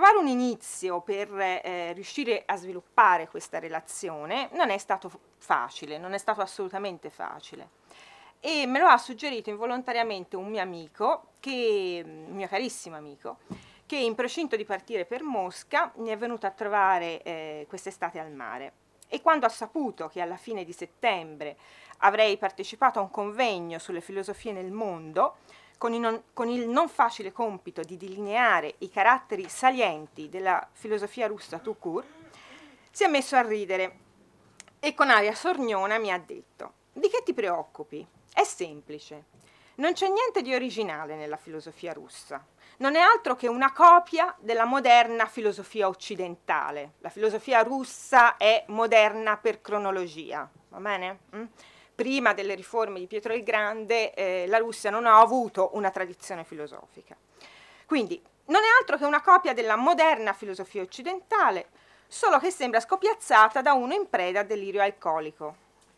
trovare un inizio per riuscire a sviluppare questa relazione non è stato facile, non è stato assolutamente facile. E me lo ha suggerito involontariamente un mio amico, un mio carissimo amico, che in procinto di partire per Mosca mi è venuto a trovare quest'estate al mare. E quando ha saputo che alla fine di settembre avrei partecipato a un convegno sulle filosofie nel mondo, con il non facile compito di delineare i caratteri salienti della filosofia russa tout court, si è messo a ridere e con aria sorniona mi ha detto: «Di che ti preoccupi? È semplice. Non c'è niente di originale nella filosofia russa. Non è altro che una copia della moderna filosofia occidentale. La filosofia russa è moderna per cronologia, va bene? Prima delle riforme di Pietro il Grande la Russia non ha avuto una tradizione filosofica. Quindi non è altro che una copia della moderna filosofia occidentale, solo che sembra scopiazzata da uno in preda a delirio alcolico.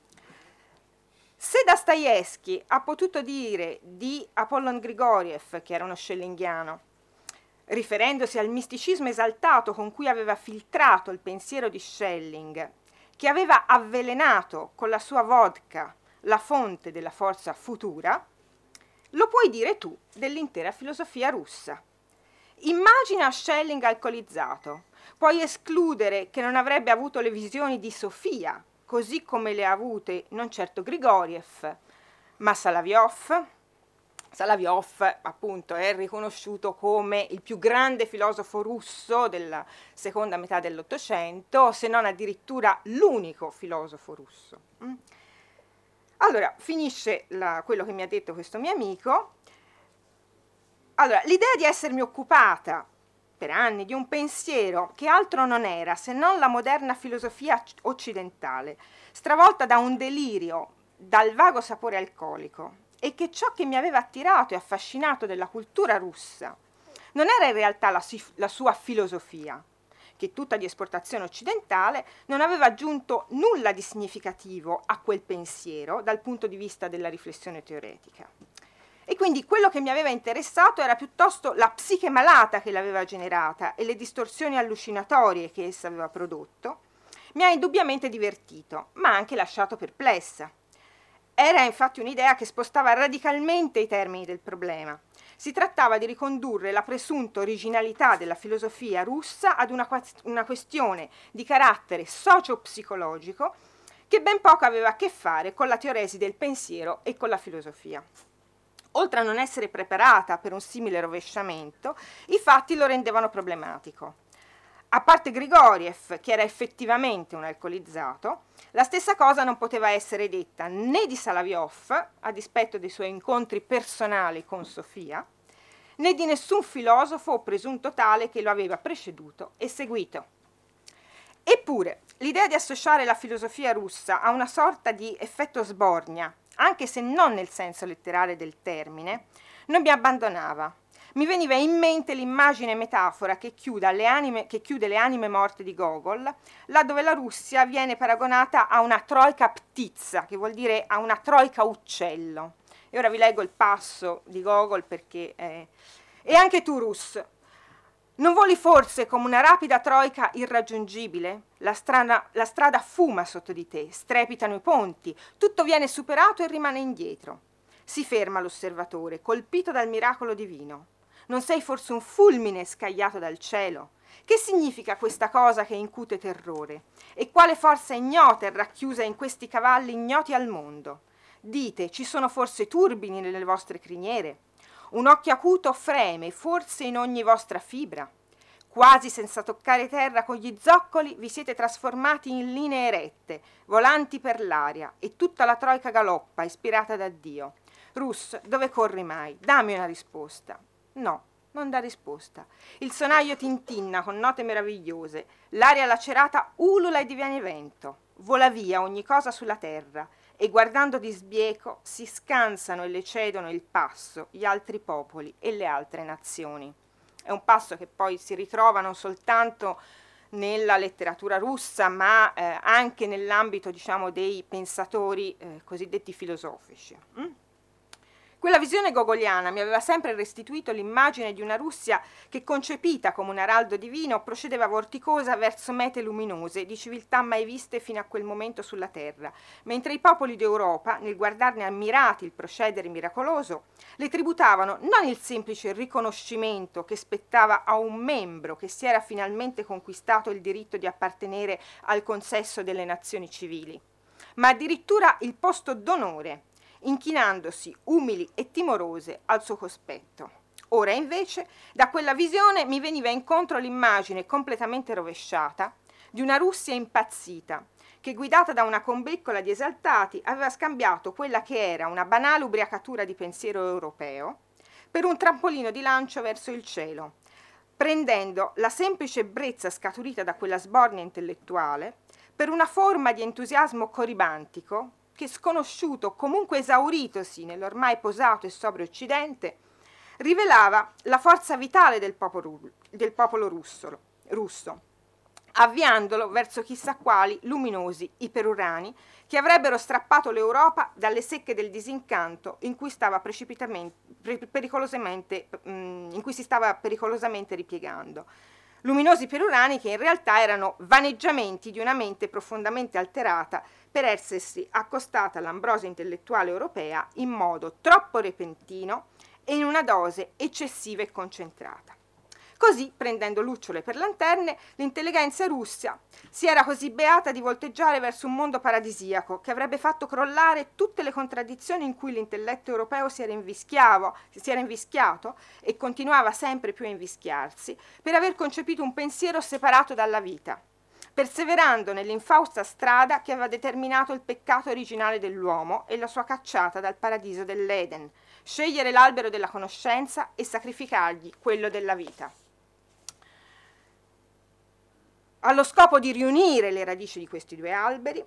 Se Dostoevskij ha potuto dire di Apollon Grigoriev, che era uno scellinghiano, riferendosi al misticismo esaltato con cui aveva filtrato il pensiero di Schelling, che aveva avvelenato con la sua vodka la fonte della forza futura, lo puoi dire tu dell'intera filosofia russa. Immagina Schelling alcolizzato, puoi escludere che non avrebbe avuto le visioni di Sofia, così come le ha avute non certo Grigoriev, ma Solovyov. Solovyov appunto è riconosciuto come il più grande filosofo russo della seconda metà dell'Ottocento, se non addirittura l'unico filosofo russo. Allora, finisce quello che mi ha detto questo mio amico. Allora, l'idea di essermi occupata per anni di un pensiero che altro non era se non la moderna filosofia occidentale, stravolta da un delirio, dal vago sapore alcolico, e che ciò che mi aveva attirato e affascinato della cultura russa non era in realtà la sua filosofia, che tutta di esportazione occidentale non aveva aggiunto nulla di significativo a quel pensiero dal punto di vista della riflessione teoretica. E quindi quello che mi aveva interessato era piuttosto la psiche malata che l'aveva generata e le distorsioni allucinatorie che essa aveva prodotto. Mi ha indubbiamente divertito, ma anche lasciato perplessa. Era infatti un'idea che spostava radicalmente i termini del problema. Si trattava di ricondurre la presunta originalità della filosofia russa ad una questione di carattere socio-psicologico che ben poco aveva a che fare con la teoresi del pensiero e con la filosofia. Oltre a non essere preparata per un simile rovesciamento, i fatti lo rendevano problematico. A parte Grigoriev, che era effettivamente un alcolizzato, la stessa cosa non poteva essere detta né di Solovyov, a dispetto dei suoi incontri personali con Sofia, né di nessun filosofo o presunto tale che lo aveva preceduto e seguito. Eppure, l'idea di associare la filosofia russa a una sorta di effetto sbornia, anche se non nel senso letterale del termine, non mi abbandonava. Mi veniva in mente l'immagine metafora che chiude le anime morte di Gogol, là dove la Russia viene paragonata a una troika ptizza, che vuol dire a una troika uccello. E ora vi leggo il passo di Gogol perché... E anche tu, Rus, non voli forse come una rapida troika irraggiungibile? La strada fuma sotto di te, strepitano i ponti, tutto viene superato e rimane indietro. Si ferma l'osservatore, colpito dal miracolo divino. Non sei forse un fulmine scagliato dal cielo? Che significa questa cosa che incute terrore? E quale forza ignota è racchiusa in questi cavalli ignoti al mondo? Dite, ci sono forse turbini nelle vostre criniere? Un occhio acuto freme, forse in ogni vostra fibra? Quasi senza toccare terra con gli zoccoli vi siete trasformati in linee erette, volanti per l'aria, e tutta la troika galoppa, ispirata da Dio. Rus, dove corri mai? Dammi una risposta. No, non dà risposta. Il sonaglio tintinna con note meravigliose, l'aria lacerata ulula e diviene vento. Vola via ogni cosa sulla terra, e guardando di sbieco si scansano e le cedono il passo gli altri popoli e le altre nazioni. È un passo che poi si ritrova non soltanto nella letteratura russa, ma anche nell'ambito, diciamo, dei pensatori cosiddetti filosofici. Quella visione gogoliana mi aveva sempre restituito l'immagine di una Russia che, concepita come un araldo divino, procedeva vorticosa verso mete luminose di civiltà mai viste fino a quel momento sulla terra, mentre i popoli d'Europa, nel guardarne ammirati il procedere miracoloso, le tributavano non il semplice riconoscimento che spettava a un membro che si era finalmente conquistato il diritto di appartenere al consesso delle nazioni civili, ma addirittura il posto d'onore, inchinandosi umili e timorose al suo cospetto. Ora invece da quella visione mi veniva incontro l'immagine completamente rovesciata di una Russia impazzita che, guidata da una combeccola di esaltati, aveva scambiato quella che era una banale ubriacatura di pensiero europeo per un trampolino di lancio verso il cielo, prendendo la semplice ebbrezza scaturita da quella sbornia intellettuale per una forma di entusiasmo coribantico che, sconosciuto, comunque esauritosi nell'ormai posato e sobrio Occidente, rivelava la forza vitale del popolo russo, avviandolo verso chissà quali luminosi iperurani che avrebbero strappato l'Europa dalle secche del disincanto in cui si stava pericolosamente ripiegando. Luminosi perurani che in realtà erano vaneggiamenti di una mente profondamente alterata per essersi accostata all'ambrosia intellettuale europea in modo troppo repentino e in una dose eccessiva e concentrata. Così, prendendo lucciole per lanterne, l'intelligenza russa si era così beata di volteggiare verso un mondo paradisiaco che avrebbe fatto crollare tutte le contraddizioni in cui l'intelletto europeo si era invischiato e continuava sempre più a invischiarsi per aver concepito un pensiero separato dalla vita, perseverando nell'infausta strada che aveva determinato il peccato originale dell'uomo e la sua cacciata dal paradiso dell'Eden, scegliere l'albero della conoscenza e sacrificargli quello della vita. Allo scopo di riunire le radici di questi due alberi,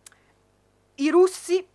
i russi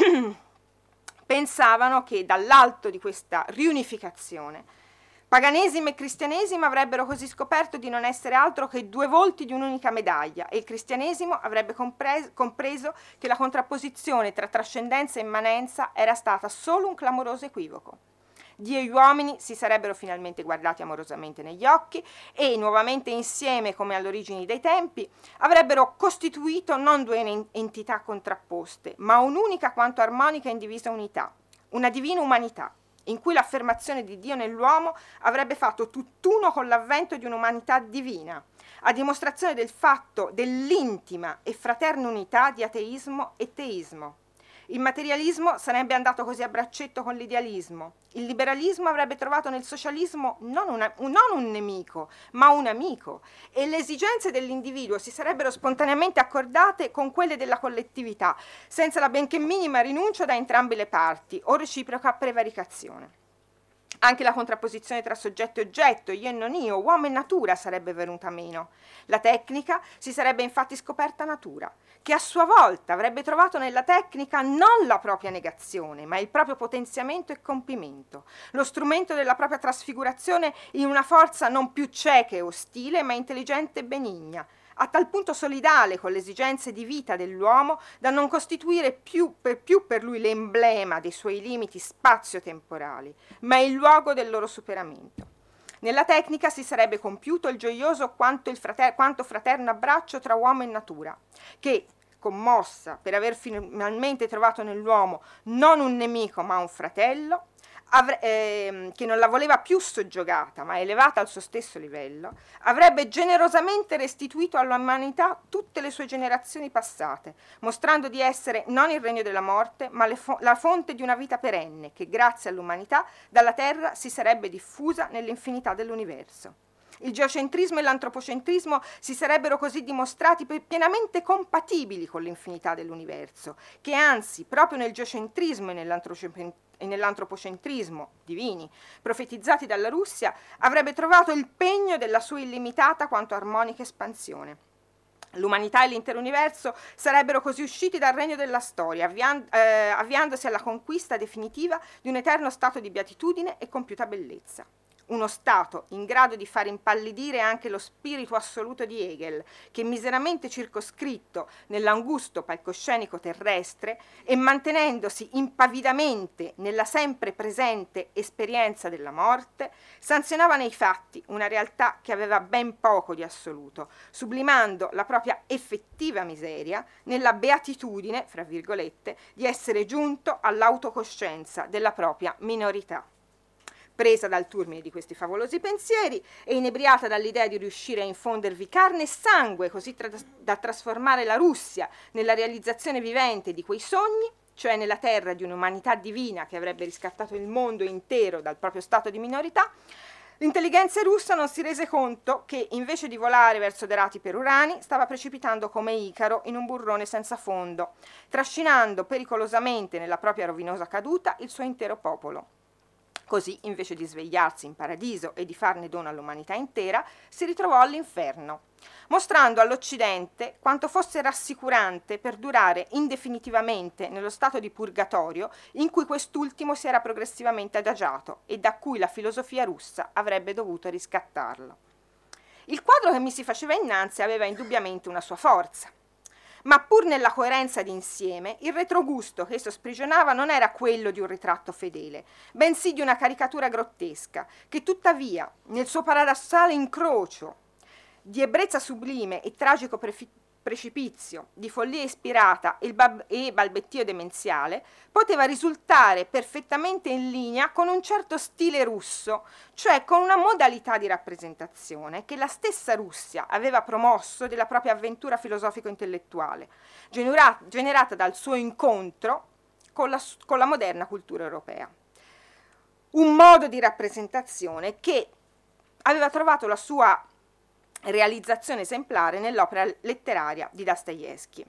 pensavano che dall'alto di questa riunificazione paganesimo e cristianesimo avrebbero così scoperto di non essere altro che due volti di un'unica medaglia e il cristianesimo avrebbe compreso che la contrapposizione tra trascendenza e immanenza era stata solo un clamoroso equivoco. Dio e gli uomini si sarebbero finalmente guardati amorosamente negli occhi e, nuovamente insieme come all'origine dei tempi, avrebbero costituito non due entità contrapposte, ma un'unica quanto armonica e indivisa unità, una divina umanità, in cui l'affermazione di Dio nell'uomo avrebbe fatto tutt'uno con l'avvento di un'umanità divina, a dimostrazione del fatto dell'intima e fraterna unità di ateismo e teismo. Il materialismo sarebbe andato così a braccetto con l'idealismo. Il liberalismo avrebbe trovato nel socialismo non un nemico, ma un amico, e le esigenze dell'individuo si sarebbero spontaneamente accordate con quelle della collettività, senza la benché minima rinuncia da entrambe le parti o reciproca prevaricazione. Anche la contrapposizione tra soggetto e oggetto, io e non io, uomo e natura sarebbe venuta meno. La tecnica si sarebbe infatti scoperta natura, che a sua volta avrebbe trovato nella tecnica non la propria negazione, ma il proprio potenziamento e compimento, lo strumento della propria trasfigurazione in una forza non più cieca e ostile, ma intelligente e benigna, a tal punto solidale con le esigenze di vita dell'uomo da non costituire più per lui l'emblema dei suoi limiti spazio-temporali, ma il luogo del loro superamento. Nella tecnica si sarebbe compiuto il gioioso quanto fraterno abbraccio tra uomo e natura, che, commossa per aver finalmente trovato nell'uomo non un nemico ma un fratello, che non la voleva più soggiogata ma elevata al suo stesso livello, avrebbe generosamente restituito all'umanità tutte le sue generazioni passate, mostrando di essere non il regno della morte ma la fonte di una vita perenne che grazie all'umanità dalla terra si sarebbe diffusa nell'infinità dell'universo. Il geocentrismo e l'antropocentrismo si sarebbero così dimostrati pienamente compatibili con l'infinità dell'universo, che anzi, proprio nel geocentrismo e nell'antropocentrismo divini, profetizzati dalla Russia, avrebbe trovato il pegno della sua illimitata quanto armonica espansione. L'umanità e l'intero universo sarebbero così usciti dal regno della storia, avviandosi alla conquista definitiva di un eterno stato di beatitudine e compiuta bellezza. uno Stato in grado di far impallidire anche lo spirito assoluto di Hegel, che miseramente circoscritto nell'angusto palcoscenico terrestre e mantenendosi impavidamente nella sempre presente esperienza della morte, sanzionava nei fatti una realtà che aveva ben poco di assoluto, sublimando la propria effettiva miseria nella beatitudine, fra virgolette, di essere giunto all'autocoscienza della propria minorità. Presa dal turmine di questi favolosi pensieri e inebriata dall'idea di riuscire a infondervi carne e sangue così da trasformare la Russia nella realizzazione vivente di quei sogni, cioè nella terra di un'umanità divina che avrebbe riscattato il mondo intero dal proprio stato di minorità, l'intelligenza russa non si rese conto che invece di volare verso dei rati perurani stava precipitando come Icaro in un burrone senza fondo, trascinando pericolosamente nella propria rovinosa caduta il suo intero popolo. Così, invece di svegliarsi in paradiso e di farne dono all'umanità intera, si ritrovò all'inferno, mostrando all'Occidente quanto fosse rassicurante perdurare indefinitivamente nello stato di purgatorio in cui quest'ultimo si era progressivamente adagiato e da cui la filosofia russa avrebbe dovuto riscattarlo. Il quadro che mi si faceva innanzi aveva indubbiamente una sua forza. Ma pur nella coerenza d'insieme, il retrogusto che esso sprigionava non era quello di un ritratto fedele, bensì di una caricatura grottesca, che tuttavia, nel suo paradossale incrocio di ebbrezza sublime e tragico precipizio, di follia ispirata e balbettio demenziale, poteva risultare perfettamente in linea con un certo stile russo, cioè con una modalità di rappresentazione che la stessa Russia aveva promosso della propria avventura filosofico-intellettuale, generata dal suo incontro con la moderna cultura europea. Un modo di rappresentazione che aveva trovato la sua realizzazione esemplare nell'opera letteraria di Dostoevskij.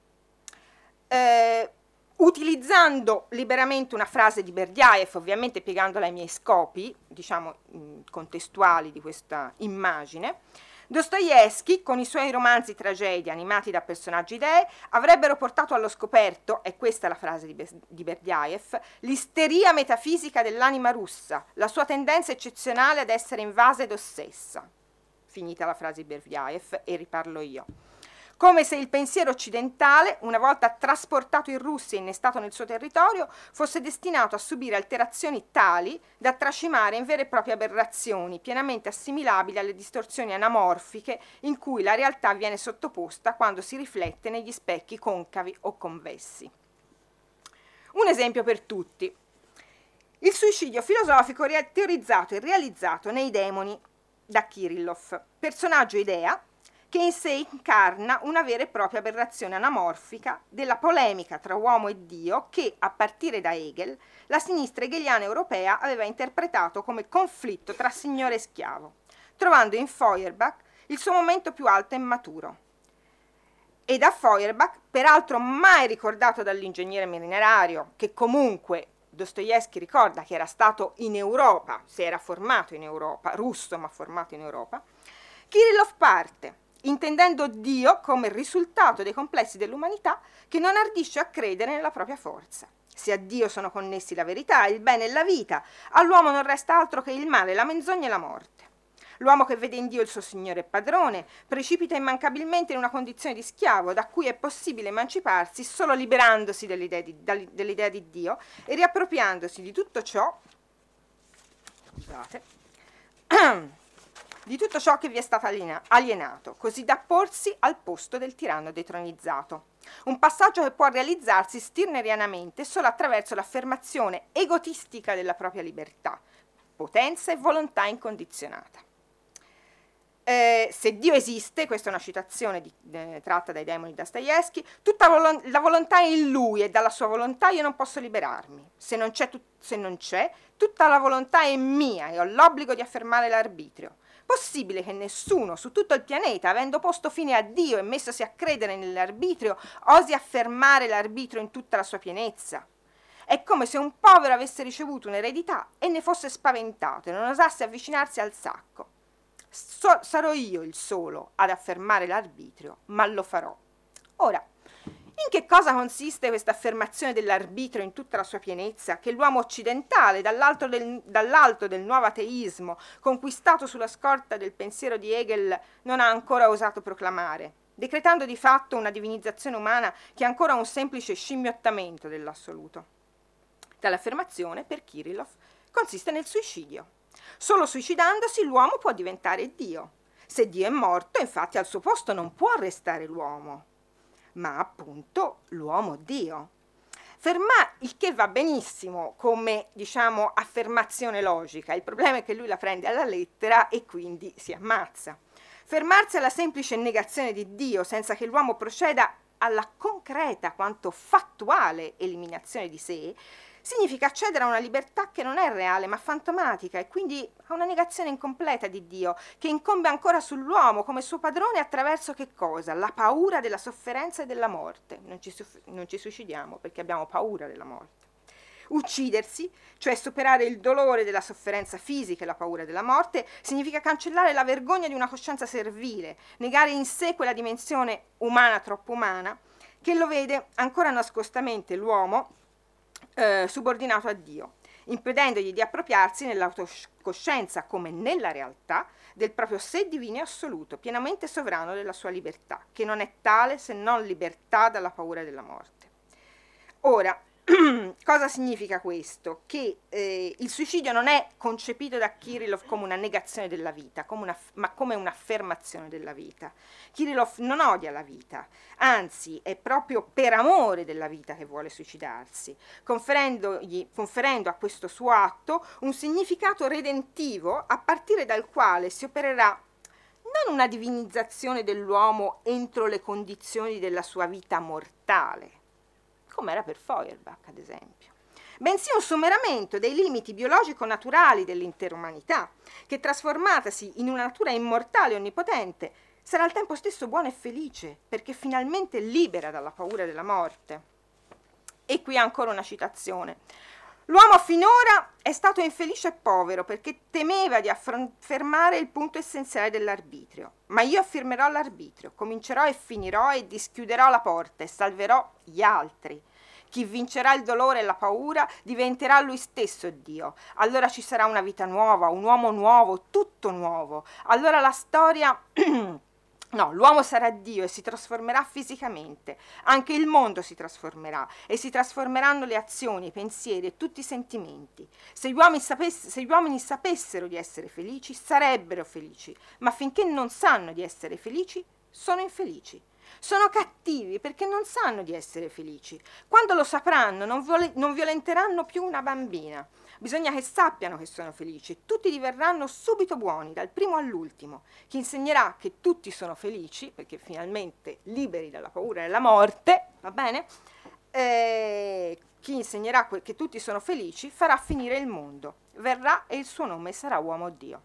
Utilizzando liberamente una frase di Berdyaev, ovviamente piegandola ai miei scopi, diciamo, contestuali di questa immagine, Dostoevskij, con i suoi romanzi tragedia animati da personaggi dei, avrebbero portato allo scoperto, e questa è la frase di Berdyaev, l'isteria metafisica dell'anima russa, la sua tendenza eccezionale ad essere invasa ed ossessa. Finita la frase di Berdyaev e riparlo io. Come se il pensiero occidentale, una volta trasportato in Russia e innestato nel suo territorio, fosse destinato a subire alterazioni tali da tracimare in vere e proprie aberrazioni, pienamente assimilabili alle distorsioni anamorfiche in cui la realtà viene sottoposta quando si riflette negli specchi concavi o convessi. Un esempio per tutti. Il suicidio filosofico teorizzato e realizzato nei Demoni da Kirillov, personaggio idea che in sé incarna una vera e propria aberrazione anamorfica della polemica tra uomo e Dio che, a partire da Hegel, la sinistra hegeliana europea aveva interpretato come conflitto tra signore e schiavo, trovando in Feuerbach il suo momento più alto e maturo. E da Feuerbach, peraltro mai ricordato dall'ingegnere minerario, che comunque Dostoevskij ricorda che era stato in Europa, si era formato in Europa, russo ma formato in Europa, Kirillov parte, intendendo Dio come il risultato dei complessi dell'umanità che non ardisce a credere nella propria forza. Se a Dio sono connessi la verità, il bene e la vita, all'uomo non resta altro che il male, la menzogna e la morte. L'uomo che vede in Dio il suo Signore e Padrone precipita immancabilmente in una condizione di schiavo da cui è possibile emanciparsi solo liberandosi dell'idea di Dio e riappropriandosi di tutto ciò di tutto ciò che vi è stato alienato, così da porsi al posto del tiranno detronizzato. Un passaggio che può realizzarsi stirnerianamente solo attraverso l'affermazione egotistica della propria libertà, potenza e volontà incondizionata. Se Dio esiste, questa è una citazione tratta dai Demoni di Dostoevskij, tutta la volontà è in Lui e dalla sua volontà io non posso liberarmi. Se non c'è, tutta la volontà è mia e ho l'obbligo di affermare l'arbitrio. Possibile che nessuno su tutto il pianeta, avendo posto fine a Dio e messosi a credere nell'arbitrio, osi affermare l'arbitrio in tutta la sua pienezza? È come se un povero avesse ricevuto un'eredità e ne fosse spaventato e non osasse avvicinarsi al sacco. Sarò io il solo ad affermare l'arbitrio, ma lo farò. Ora, in che cosa consiste questa affermazione dell'arbitrio in tutta la sua pienezza, che l'uomo occidentale, dall'alto del nuovo ateismo, conquistato sulla scorta del pensiero di Hegel, non ha ancora osato proclamare, decretando di fatto una divinizzazione umana che è ancora un semplice scimmiottamento dell'assoluto? Tale affermazione, per Kirillov, consiste nel suicidio. Solo suicidandosi l'uomo può diventare Dio. Se Dio è morto, infatti, al suo posto non può restare l'uomo, ma appunto l'uomo Dio. Il che va benissimo come, diciamo, affermazione logica. Il problema è che lui la prende alla lettera e quindi si ammazza. Fermarsi alla semplice negazione di Dio senza che l'uomo proceda alla concreta quanto fattuale eliminazione di sé significa accedere a una libertà che non è reale ma fantomatica e quindi a una negazione incompleta di Dio, che incombe ancora sull'uomo come suo padrone attraverso che cosa? La paura della sofferenza e della morte. Non ci suicidiamo perché abbiamo paura della morte. Uccidersi, cioè superare il dolore della sofferenza fisica e la paura della morte, significa cancellare la vergogna di una coscienza servile, negare in sé quella dimensione umana troppo umana che lo vede ancora nascostamente l'uomo subordinato a Dio, impedendogli di appropriarsi nell'autocoscienza come nella realtà del proprio sé divino e assoluto, pienamente sovrano della sua libertà, che non è tale se non libertà dalla paura della morte. Ora, cosa significa questo? Che il suicidio non è concepito da Kirillov come una negazione della vita, ma come un'affermazione della vita. Kirillov non odia la vita, anzi è proprio per amore della vita che vuole suicidarsi, conferendo a questo suo atto un significato redentivo a partire dal quale si opererà non una divinizzazione dell'uomo entro le condizioni della sua vita mortale, come era per Feuerbach ad esempio, bensì un superamento dei limiti biologico-naturali dell'intera umanità, che trasformatasi in una natura immortale e onnipotente, sarà al tempo stesso buona e felice, perché finalmente libera dalla paura della morte. E qui ancora una citazione. L'uomo finora è stato infelice e povero perché temeva di affermare il punto essenziale dell'arbitrio. Ma io affermerò l'arbitrio, comincerò e finirò e dischiuderò la porta e salverò gli altri. Chi vincerà il dolore e la paura diventerà lui stesso Dio. Allora ci sarà una vita nuova, un uomo nuovo, tutto nuovo. Allora la storia... No, l'uomo sarà Dio e si trasformerà fisicamente, anche il mondo si trasformerà e si trasformeranno le azioni, i pensieri e tutti i sentimenti. Se gli uomini sapessero di essere felici, sarebbero felici, ma finché non sanno di essere felici, sono infelici. Sono cattivi perché non sanno di essere felici. Quando lo sapranno non violenteranno più una bambina. Bisogna che sappiano che sono felici. Tutti diverranno subito buoni, dal primo all'ultimo. Chi insegnerà che tutti sono felici, perché finalmente liberi dalla paura della morte, va bene? Chi insegnerà che tutti sono felici farà finire il mondo. Verrà e il suo nome sarà uomo Dio.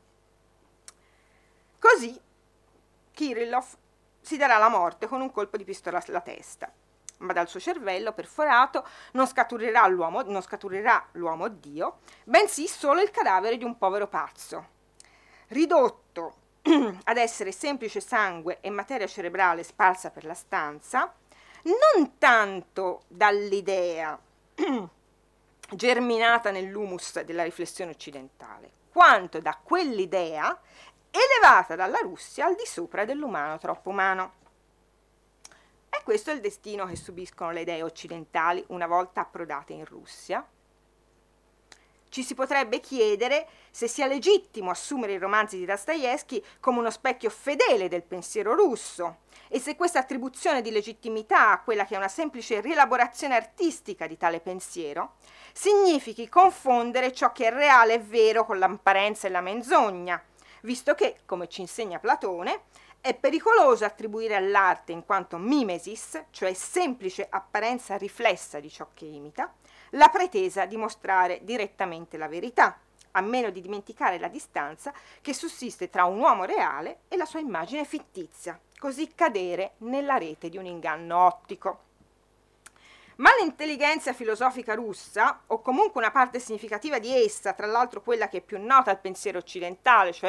Così Kirillov si darà la morte con un colpo di pistola alla testa, ma dal suo cervello perforato non scaturirà l'uomo Dio, bensì solo il cadavere di un povero pazzo, ridotto ad essere semplice sangue e materia cerebrale sparsa per la stanza, non tanto dall'idea germinata nell'humus della riflessione occidentale, quanto da quell'idea elevata dalla Russia al di sopra dell'umano troppo umano. E questo è il destino che subiscono le idee occidentali una volta approdate in Russia. Ci si potrebbe chiedere se sia legittimo assumere i romanzi di Dostoevskij come uno specchio fedele del pensiero russo e se questa attribuzione di legittimità a quella che è una semplice rielaborazione artistica di tale pensiero significhi confondere ciò che è reale e vero con l'apparenza e la menzogna, visto che, come ci insegna Platone, è pericoloso attribuire all'arte in quanto mimesis, cioè semplice apparenza riflessa di ciò che imita, la pretesa di mostrare direttamente la verità, a meno di dimenticare la distanza che sussiste tra un uomo reale e la sua immagine fittizia, così cadere nella rete di un inganno ottico. Ma l'intelligenza filosofica russa, o comunque una parte significativa di essa, tra l'altro quella che è più nota al pensiero occidentale, cioè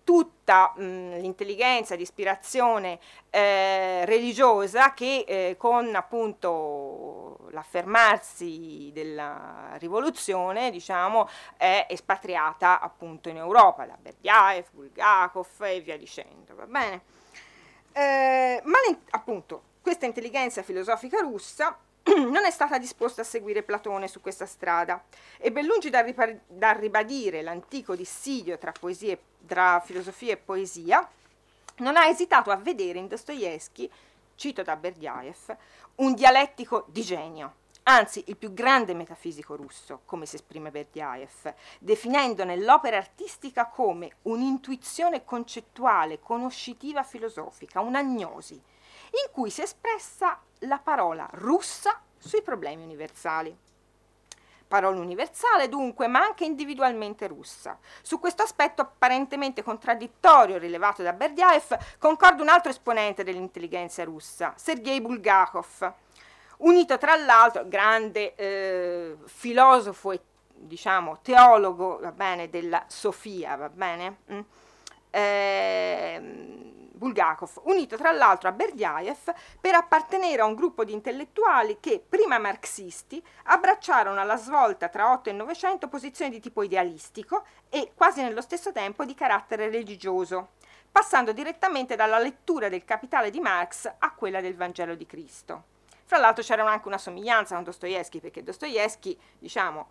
tutta l'intelligenza di ispirazione religiosa che con appunto l'affermarsi della rivoluzione, diciamo, è espatriata appunto in Europa, da Berdyaev, Bulgakov e via dicendo, va bene? Ma appunto questa intelligenza filosofica russa non è stata disposta a seguire Platone su questa strada e ben lungi dal ribadire l'antico dissidio tra filosofia e poesia, non ha esitato a vedere in Dostoevskij, cito da Berdyaev, un dialettico di genio, anzi il più grande metafisico russo, come si esprime Berdyaev, definendone l'opera artistica come un'intuizione concettuale, conoscitiva filosofica, un'agnosi, in cui si è espressa la parola russa sui problemi universali. Parola universale dunque, ma anche individualmente russa. Su questo aspetto apparentemente contraddittorio rilevato da Berdyaev concorda un altro esponente dell'intelligenza russa, Sergei Bulgakov, unito tra l'altro, grande filosofo e diciamo teologo, va bene, della Sofia, va bene? Bulgakov, unito tra l'altro a Berdyaev per appartenere a un gruppo di intellettuali che, prima marxisti, abbracciarono alla svolta tra 8 e 900 posizioni di tipo idealistico e quasi nello stesso tempo di carattere religioso, passando direttamente dalla lettura del Capitale di Marx a quella del Vangelo di Cristo. Fra l'altro c'era anche una somiglianza con Dostoevskij, perché Dostoevskij, diciamo,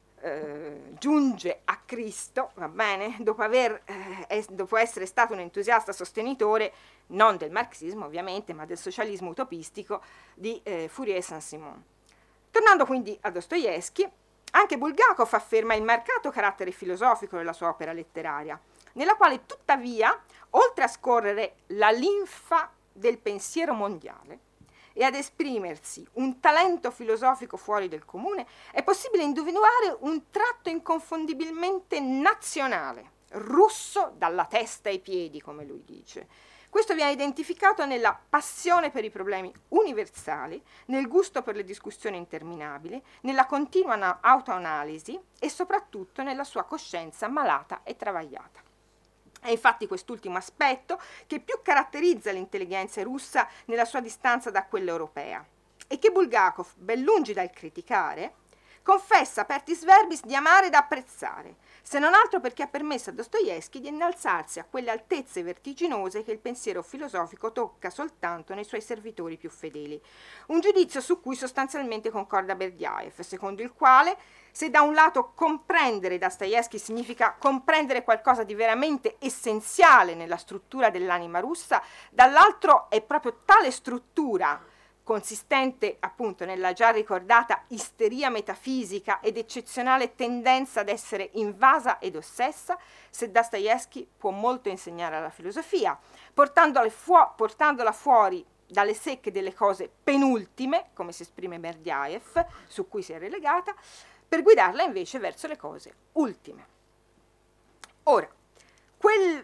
giunge a Cristo, va bene, dopo essere stato un entusiasta sostenitore non del marxismo ovviamente, ma del socialismo utopistico di Fourier e Saint-Simon. Tornando quindi a Dostoevskij, anche Bulgakov afferma il marcato carattere filosofico della sua opera letteraria, nella quale tuttavia, oltre a scorrere la linfa del pensiero mondiale e ad esprimersi un talento filosofico fuori del comune, è possibile individuare un tratto inconfondibilmente nazionale, russo dalla testa ai piedi, come lui dice. Questo viene identificato nella passione per i problemi universali, nel gusto per le discussioni interminabili, nella continua autoanalisi e soprattutto nella sua coscienza malata e travagliata. È infatti quest'ultimo aspetto che più caratterizza l'intelligenza russa nella sua distanza da quella europea e che Bulgakov, ben lungi dal criticare, confessa apertis verbis di amare ed apprezzare, se non altro perché ha permesso a Dostoevskij di innalzarsi a quelle altezze vertiginose che il pensiero filosofico tocca soltanto nei suoi servitori più fedeli. Un giudizio su cui sostanzialmente concorda Berdyaev, secondo il quale se da un lato comprendere Dostoevskij significa comprendere qualcosa di veramente essenziale nella struttura dell'anima russa, dall'altro è proprio tale struttura, consistente appunto nella già ricordata isteria metafisica ed eccezionale tendenza ad essere invasa ed ossessa, se Dostoevskij può molto insegnare alla filosofia, portandola fuori dalle secche delle cose penultime, come si esprime Berdyaev, su cui si è relegata, per guidarla invece verso le cose ultime. Ora, quello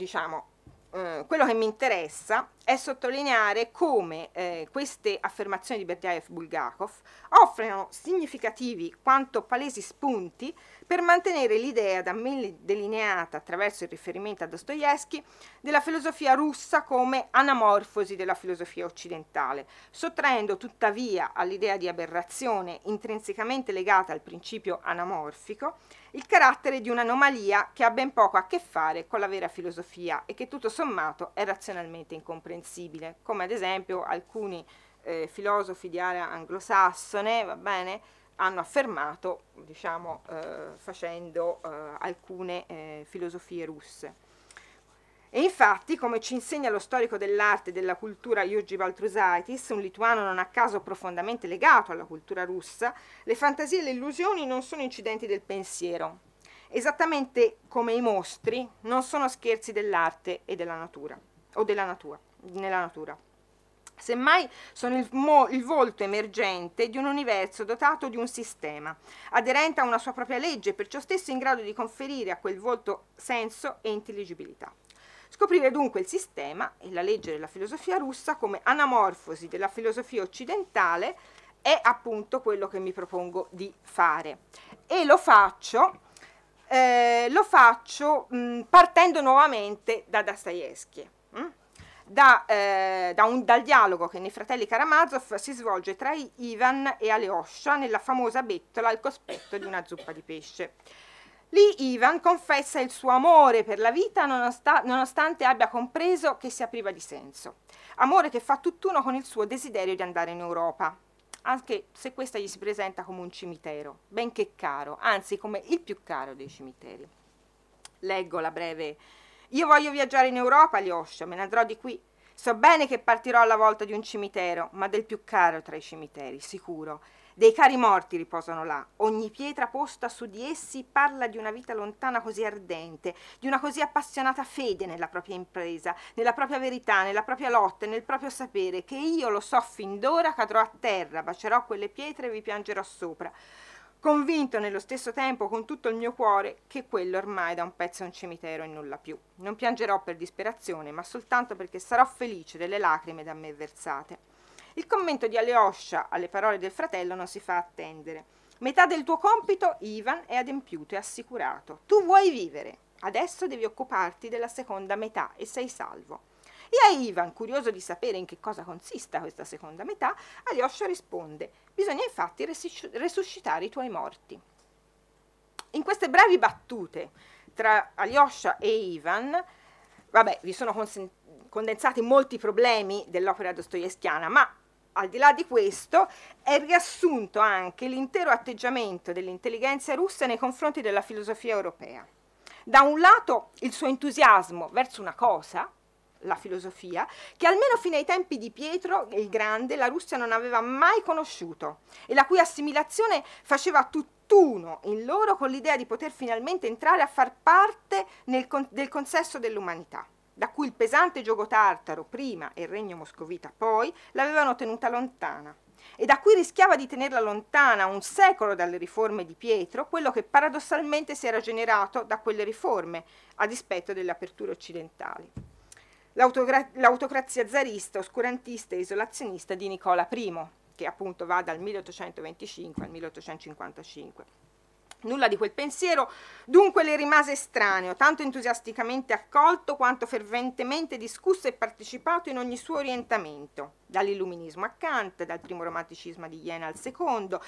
che mi interessa è sottolineare come queste affermazioni di Berdyaev-Bulgakov offrono significativi quanto palesi spunti per mantenere l'idea da me delineata attraverso il riferimento a Dostoevskij della filosofia russa come anamorfosi della filosofia occidentale, sottraendo tuttavia all'idea di aberrazione intrinsecamente legata al principio anamorfico il carattere di un'anomalia che ha ben poco a che fare con la vera filosofia e che tutto sommato è razionalmente incomprensibile, come ad esempio alcuni filosofi di area anglosassone, va bene, hanno affermato, diciamo, facendo alcune filosofie russe. E infatti, come ci insegna lo storico dell'arte e della cultura Jurgi Baltrusaitis, un lituano non a caso profondamente legato alla cultura russa, le fantasie e le illusioni non sono incidenti del pensiero, esattamente come i mostri non sono scherzi dell'arte e della natura, o nella natura. Semmai sono il volto emergente di un universo dotato di un sistema, aderente a una sua propria legge, perciò stesso in grado di conferire a quel volto senso e intelligibilità. Scoprire dunque il sistema e la legge della filosofia russa come anamorfosi della filosofia occidentale è appunto quello che mi propongo di fare. E lo faccio lo faccio partendo nuovamente da Dostoevskij. Dal dialogo che nei Fratelli Karamazov si svolge tra Ivan e Alyosha nella famosa bettola al cospetto di una zuppa di pesce. Lì Ivan confessa il suo amore per la vita nonostante abbia compreso che sia priva di senso. Amore che fa tutt'uno con il suo desiderio di andare in Europa, anche se questa gli si presenta come un cimitero, benché caro, anzi come il più caro dei cimiteri. Leggo la breve. Io voglio viaggiare in Europa, Alyosha, me ne andrò di qui. So bene che partirò alla volta di un cimitero, ma del più caro tra i cimiteri, sicuro. Dei cari morti riposano là. Ogni pietra posta su di essi parla di una vita lontana così ardente, di una così appassionata fede nella propria impresa, nella propria verità, nella propria lotta e nel proprio sapere, che io lo so fin d'ora, cadrò a terra, bacerò quelle pietre e vi piangerò sopra, convinto nello stesso tempo con tutto il mio cuore che quello ormai da un pezzo è un cimitero e nulla più. Non piangerò per disperazione, ma soltanto perché sarò felice delle lacrime da me versate. Il commento di Alyosha alle parole del fratello non si fa attendere. Metà del tuo compito, Ivan, è adempiuto e assicurato. Tu vuoi vivere. Adesso devi occuparti della seconda metà e sei salvo. E a Ivan, curioso di sapere in che cosa consista questa seconda metà, Alyosha risponde: bisogna infatti resuscitare i tuoi morti. In queste brevi battute tra Alyosha e Ivan, vi sono condensati molti problemi dell'opera dostoevskiana, ma al di là di questo è riassunto anche l'intero atteggiamento dell'intelligenza russa nei confronti della filosofia europea. Da un lato il suo entusiasmo verso una cosa, la filosofia, che almeno fino ai tempi di Pietro il Grande la Russia non aveva mai conosciuto e la cui assimilazione faceva tutt'uno in loro con l'idea di poter finalmente entrare a far parte del consesso dell'umanità, da cui il pesante giogo tartaro prima e il regno moscovita poi l'avevano tenuta lontana, e da cui rischiava di tenerla lontana un secolo dalle riforme di Pietro quello che paradossalmente si era generato da quelle riforme, a dispetto delle aperture occidentali. L'autocrazia zarista, oscurantista e isolazionista di Nicola I, che appunto va dal 1825 al 1855. Nulla di quel pensiero dunque le rimase estraneo, tanto entusiasticamente accolto quanto ferventemente discusso e partecipato in ogni suo orientamento, dall'illuminismo a Kant, dal primo romanticismo di Jena al secondo,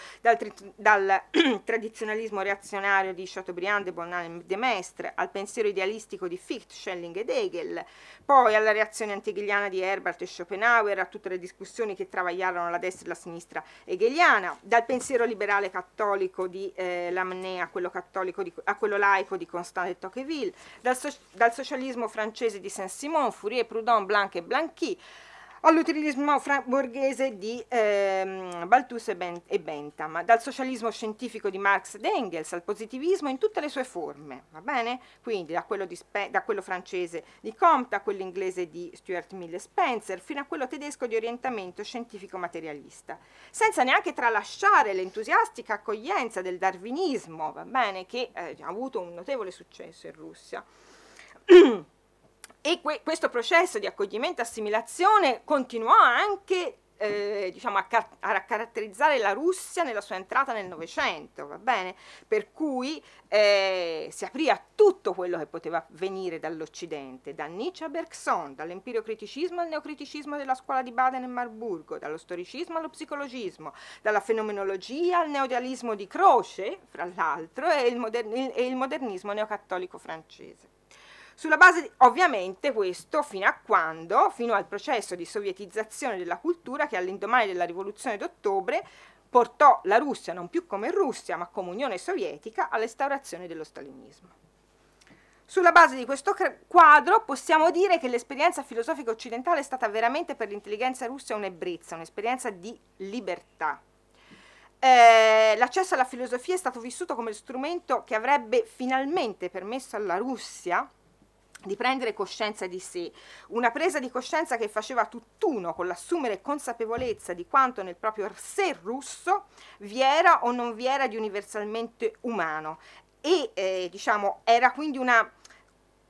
dal tradizionalismo reazionario di Chateaubriand, de Bonald e de Maistre, al pensiero idealistico di Fichte, Schelling ed Hegel, poi alla reazione antihegeliana di Herbart e Schopenhauer, a tutte le discussioni che travagliarono la destra e la sinistra hegeliana, dal pensiero liberale cattolico di Lamennais a quello laico di Constant de Tocqueville, dal socialismo francese di Saint-Simon, Fourier, Proudhon, Blanc e Blanqui, all'utilismo borghese di Balthus e Bentham, dal socialismo scientifico di Marx ed Engels al positivismo in tutte le sue forme, va bene? Quindi da quello francese di Comte a quello inglese di Stuart Mill e Spencer, fino a quello tedesco di orientamento scientifico materialista, senza neanche tralasciare l'entusiastica accoglienza del darwinismo, va bene? Che ha avuto un notevole successo in Russia. E questo processo di accoglimento e assimilazione continuò anche a caratterizzare la Russia nella sua entrata nel Novecento, va bene? Per cui si aprì a tutto quello che poteva venire dall'Occidente, da Nietzsche a Bergson, dall'empiriocriticismo al neocriticismo della scuola di Baden e Marburgo, dallo storicismo allo psicologismo, dalla fenomenologia al neoidealismo di Croce, fra l'altro, e il modernismo neocattolico francese. Sulla base, ovviamente, questo fino al processo di sovietizzazione della cultura che all'indomani della rivoluzione d'ottobre portò la Russia non più come Russia ma come Unione Sovietica all'instaurazione dello stalinismo. Sulla base di questo quadro possiamo dire che l'esperienza filosofica occidentale è stata veramente per l'intelligenza russa un'ebbrezza, un'esperienza di libertà. L'accesso alla filosofia è stato vissuto come strumento che avrebbe finalmente permesso alla Russia di prendere coscienza di sé, una presa di coscienza che faceva tutt'uno con l'assumere consapevolezza di quanto nel proprio sé russo vi era o non vi era di universalmente umano e era quindi una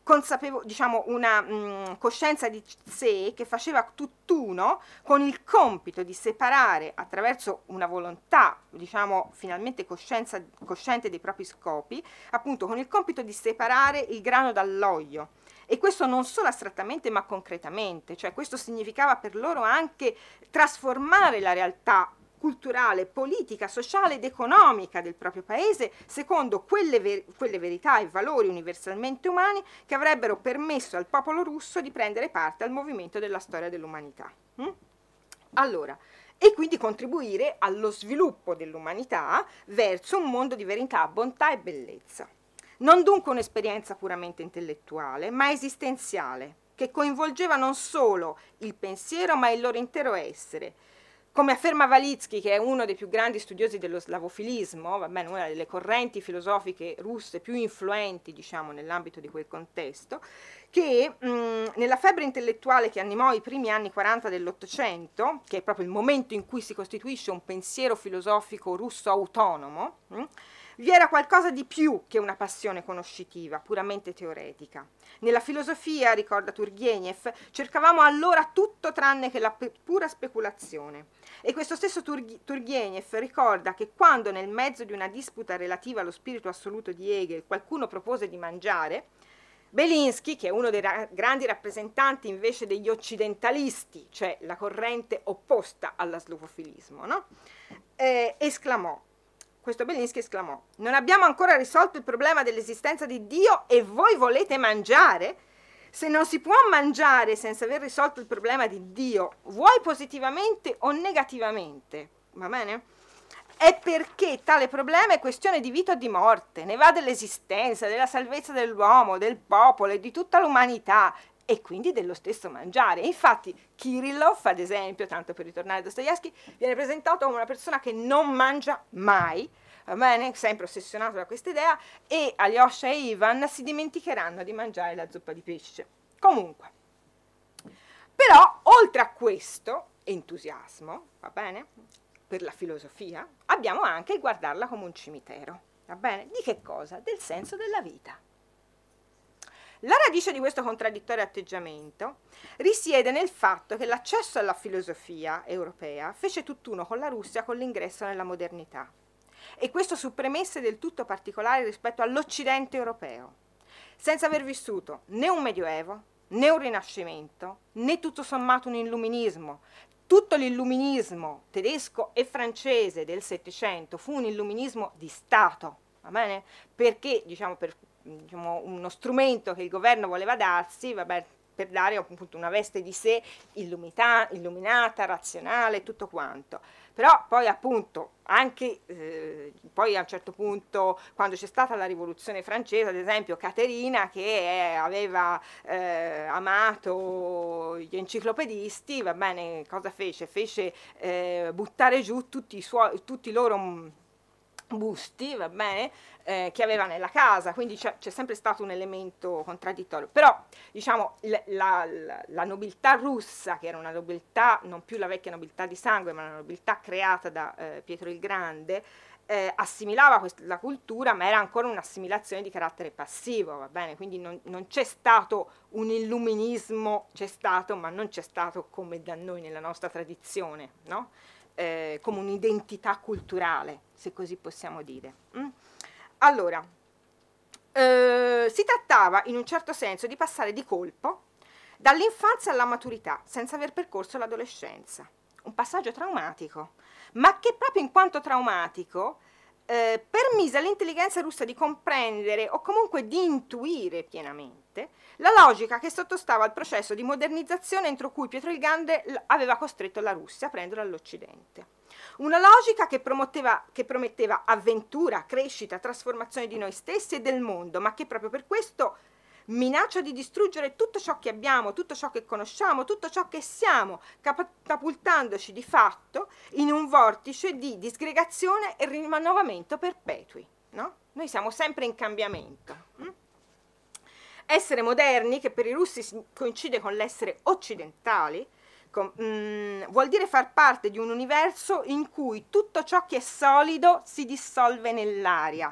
diciamo una coscienza di sé che faceva tutt'uno con il compito di separare attraverso una volontà, diciamo finalmente cosciente dei propri scopi, appunto con il compito di separare il grano dall'olio. E questo non solo astrattamente ma concretamente, cioè questo significava per loro anche trasformare la realtà culturale, politica, sociale ed economica del proprio paese secondo quelle verità e valori universalmente umani che avrebbero permesso al popolo russo di prendere parte al movimento della storia dell'umanità. Allora, e quindi contribuire allo sviluppo dell'umanità verso un mondo di verità, bontà e bellezza. Non dunque un'esperienza puramente intellettuale, ma esistenziale, che coinvolgeva non solo il pensiero ma il loro intero essere. Come afferma Valitsky, che è uno dei più grandi studiosi dello slavofilismo, va bene, una delle correnti filosofiche russe più influenti, diciamo, nell'ambito di quel contesto, che nella febbre intellettuale che animò i primi anni 40 dell'Ottocento, che è proprio il momento in cui si costituisce un pensiero filosofico russo autonomo, vi era qualcosa di più che una passione conoscitiva, puramente teoretica. Nella filosofia, ricorda Turgenev, cercavamo allora tutto tranne che la pura speculazione. E questo stesso Turgenev ricorda che quando nel mezzo di una disputa relativa allo spirito assoluto di Hegel qualcuno propose di mangiare, Belinsky, che è uno dei grandi rappresentanti invece degli occidentalisti, cioè la corrente opposta all'slavofilismo, no? Questo Belinsky esclamò: non abbiamo ancora risolto il problema dell'esistenza di Dio e voi volete mangiare? Se non si può mangiare senza aver risolto il problema di Dio, vuoi positivamente o negativamente, va bene? È perché tale problema è questione di vita o di morte, ne va dell'esistenza, della salvezza dell'uomo, del popolo e di tutta l'umanità, e quindi dello stesso mangiare. Infatti Kirillov, ad esempio, tanto per ritornare a Dostoevsky, viene presentato come una persona che non mangia mai, va bene? Sempre ossessionato da questa idea, e Alyosha e Ivan si dimenticheranno di mangiare la zuppa di pesce. Comunque, però, oltre a questo entusiasmo, va bene, per la filosofia, abbiamo anche il guardarla come un cimitero, va bene? Di che cosa? Del senso della vita. La radice di questo contraddittorio atteggiamento risiede nel fatto che l'accesso alla filosofia europea fece tutt'uno con la Russia con l'ingresso nella modernità, e questo su premesse del tutto particolari rispetto all'Occidente europeo, senza aver vissuto né un Medioevo, né un Rinascimento, né tutto sommato un Illuminismo. Tutto l'illuminismo tedesco e francese del Settecento fu un illuminismo di Stato, va bene? Perché, diciamo, uno strumento che il governo voleva darsi, vabbè, per dare appunto una veste di sé illuminata, razionale, tutto quanto. Però poi appunto anche poi a un certo punto, quando c'è stata la rivoluzione francese, ad esempio Caterina, che aveva amato gli enciclopedisti, va bene, cosa fece? Fece buttare giù tutti i loro busti, va bene, che aveva nella casa, quindi c'è sempre stato un elemento contraddittorio. Però diciamo la nobiltà russa, che era una nobiltà non più la vecchia nobiltà di sangue, ma una nobiltà creata da Pietro il Grande, assimilava la cultura, ma era ancora un'assimilazione di carattere passivo, va bene, quindi non c'è stato un illuminismo, c'è stato, ma non c'è stato come da noi nella nostra tradizione, no? Come un'identità culturale, se così possiamo dire. Allora, si trattava in un certo senso di passare di colpo dall'infanzia alla maturità senza aver percorso l'adolescenza. Un passaggio traumatico, ma che proprio in quanto traumatico permise all'intelligenza russa di comprendere o comunque di intuire pienamente la logica che sottostava al processo di modernizzazione entro cui Pietro il Grande aveva costretto la Russia a prendere all'Occidente. Una logica che prometteva avventura, crescita, trasformazione di noi stessi e del mondo, ma che proprio per questo minaccia di distruggere tutto ciò che abbiamo, tutto ciò che conosciamo, tutto ciò che siamo, catapultandoci di fatto in un vortice di disgregazione e rinnovamento perpetui, no? Noi siamo sempre in cambiamento. Essere moderni, che per i russi coincide con l'essere occidentali, vuol dire far parte di un universo in cui tutto ciò che è solido si dissolve nell'aria,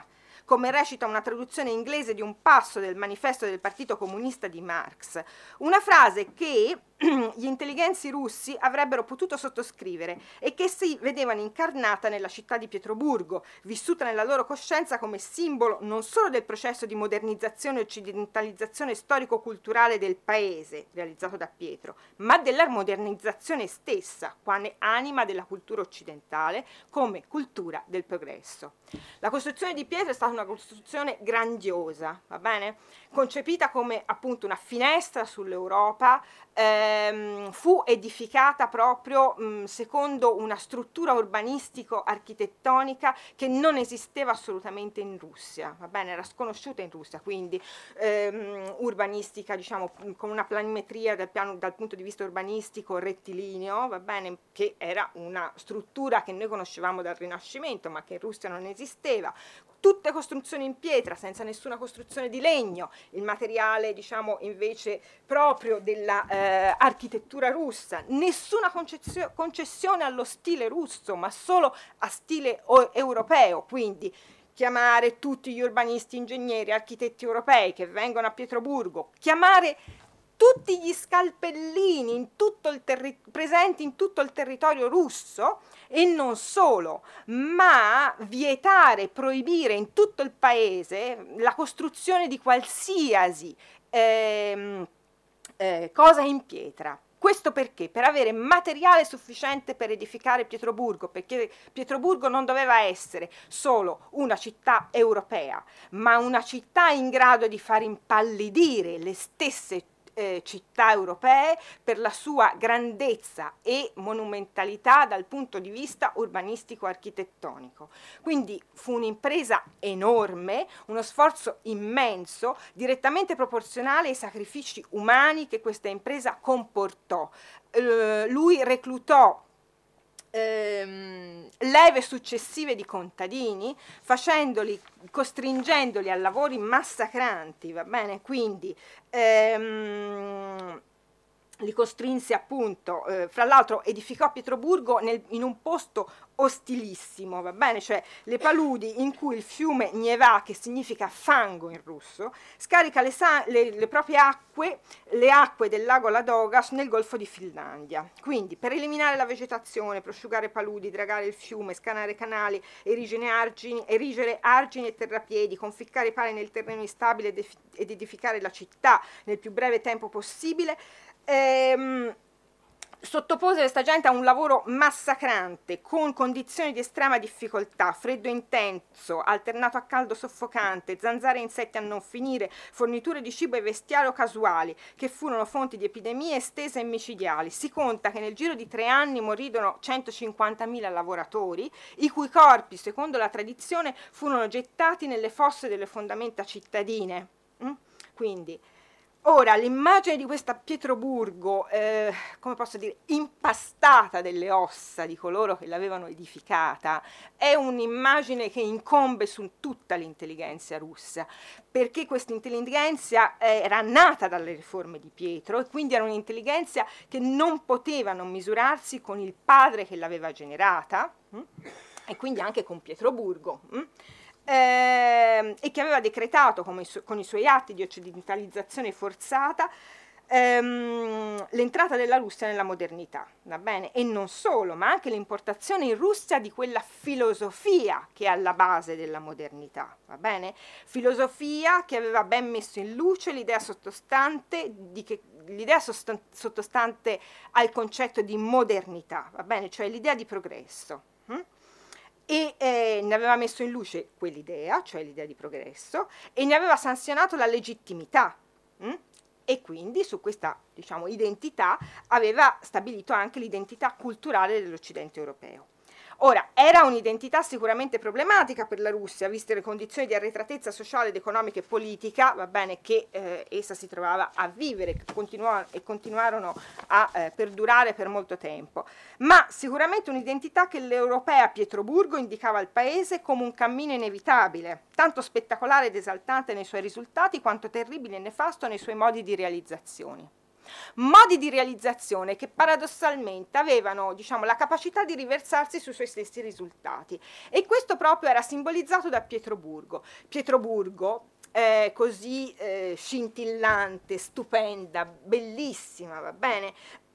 come recita una traduzione inglese di un passo del manifesto del Partito Comunista di Marx, una frase che gli intelligenzi russi avrebbero potuto sottoscrivere e che si vedevano incarnata nella città di Pietroburgo, vissuta nella loro coscienza come simbolo non solo del processo di modernizzazione e occidentalizzazione storico-culturale del paese realizzato da Pietro, ma della modernizzazione stessa, quale anima della cultura occidentale, come cultura del progresso. La costruzione di Pietro è stata una costruzione grandiosa, va bene? Concepita come appunto una finestra sull'Europa, fu edificata proprio secondo una struttura urbanistico-architettonica che non esisteva assolutamente in Russia, va bene? Era sconosciuta in Russia, quindi urbanistica, diciamo, con una planimetria dal punto di vista urbanistico rettilineo, va bene? Che era una struttura che noi conoscevamo dal Rinascimento, ma che in Russia non esisteva. Tutte costruzioni in pietra, senza nessuna costruzione di legno, il materiale, diciamo, invece proprio della architettura russa, nessuna concessione allo stile russo, ma solo a stile europeo, quindi chiamare tutti gli urbanisti, ingegneri, architetti europei che vengono a Pietroburgo, chiamare tutti gli scalpellini presenti in tutto il territorio russo, e non solo, ma vietare, proibire in tutto il paese la costruzione di qualsiasi cosa in pietra. Questo perché? Per avere materiale sufficiente per edificare Pietroburgo, perché Pietroburgo non doveva essere solo una città europea, ma una città in grado di far impallidire le stesse città europee per la sua grandezza e monumentalità dal punto di vista urbanistico-architettonico. Quindi fu un'impresa enorme, uno sforzo immenso, direttamente proporzionale ai sacrifici umani che questa impresa comportò. Lui reclutò leve successive di contadini, costringendoli a lavori massacranti, va bene? Quindi li costrinse appunto, fra l'altro edificò Pietroburgo in un posto ostilissimo, va bene? Cioè le paludi in cui il fiume Neva, che significa fango in russo, scarica le proprie acque, le acque del lago Ladoga nel golfo di Finlandia. Quindi per eliminare la vegetazione, prosciugare paludi, dragare il fiume, scanare canali, erigere argini e terrapiedi, conficcare i pali nel terreno instabile ed edificare la città nel più breve tempo possibile, sottopose questa gente a un lavoro massacrante, con condizioni di estrema difficoltà, freddo intenso, alternato a caldo soffocante, zanzare e insetti a non finire, forniture di cibo e vestiario casuali, che furono fonti di epidemie estese e micidiali. Si conta che nel giro di 3 anni morirono 150.000 lavoratori, i cui corpi, secondo la tradizione, furono gettati nelle fosse delle fondamenta cittadine. Quindi, ora, l'immagine di questa Pietroburgo, come posso dire, impastata delle ossa di coloro che l'avevano edificata, è un'immagine che incombe su tutta l'intelligenza russa, perché questa intelligenza era nata dalle riforme di Pietro, e quindi era un'intelligenza che non poteva non misurarsi con il padre che l'aveva generata, e quindi anche con Pietroburgo. E che aveva decretato con i suoi atti di occidentalizzazione forzata l'entrata della Russia nella modernità, va bene? E non solo, ma anche l'importazione in Russia di quella filosofia che è alla base della modernità, va bene? Filosofia che aveva ben messo in luce l'idea sottostante al concetto di modernità, va bene? Cioè l'idea di progresso. E ne aveva messo in luce quell'idea, cioè l'idea di progresso, e ne aveva sanzionato la legittimità, e quindi su questa, diciamo, identità aveva stabilito anche l'identità culturale dell'Occidente europeo. Ora, era un'identità sicuramente problematica per la Russia, viste le condizioni di arretratezza sociale ed economica e politica, va bene, che essa si trovava a vivere, che continuarono a perdurare per molto tempo, ma sicuramente un'identità che l'europea a Pietroburgo indicava al paese come un cammino inevitabile, tanto spettacolare ed esaltante nei suoi risultati, quanto terribile e nefasto nei suoi modi di realizzazione. Modi di realizzazione che paradossalmente avevano, diciamo, la capacità di riversarsi sui suoi stessi risultati. E questo proprio era simbolizzato da Pietroburgo. Pietroburgo, così scintillante, stupenda, bellissima, va bene?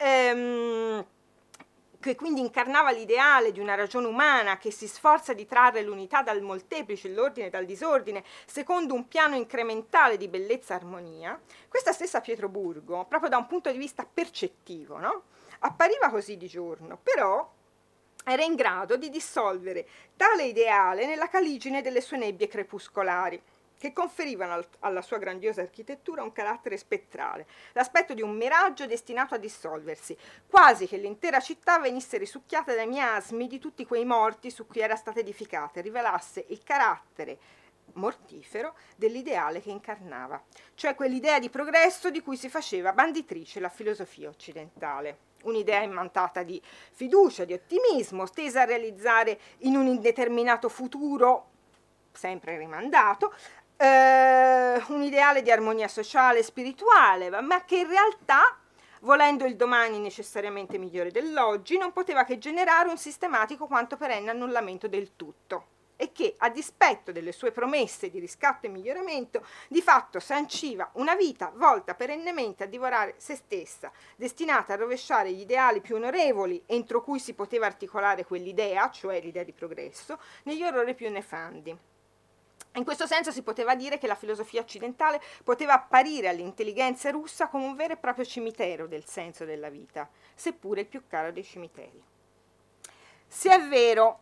Che quindi incarnava l'ideale di una ragione umana che si sforza di trarre l'unità dal molteplice, l'ordine dal disordine, secondo un piano incrementale di bellezza e armonia, questa stessa Pietroburgo, proprio da un punto di vista percettivo, no? Appariva così di giorno, però era in grado di dissolvere tale ideale nella caligine delle sue nebbie crepuscolari, che conferivano alla sua grandiosa architettura un carattere spettrale, l'aspetto di un miraggio destinato a dissolversi, quasi che l'intera città venisse risucchiata dai miasmi di tutti quei morti su cui era stata edificata e rivelasse il carattere mortifero dell'ideale che incarnava, cioè quell'idea di progresso di cui si faceva banditrice la filosofia occidentale. Un'idea immantata di fiducia, di ottimismo, stesa a realizzare in un indeterminato futuro, sempre rimandato, un ideale di armonia sociale e spirituale, ma che in realtà, volendo il domani necessariamente migliore dell'oggi, non poteva che generare un sistematico quanto perenne annullamento del tutto, e che, a dispetto delle sue promesse di riscatto e miglioramento, di fatto sanciva una vita volta perennemente a divorare se stessa, destinata a rovesciare gli ideali più onorevoli entro cui si poteva articolare quell'idea, cioè l'idea di progresso, negli orrori più nefandi. In questo senso si poteva dire che la filosofia occidentale poteva apparire all'intelligenza russa come un vero e proprio cimitero del senso della vita, seppure il più caro dei cimiteri. Se è vero,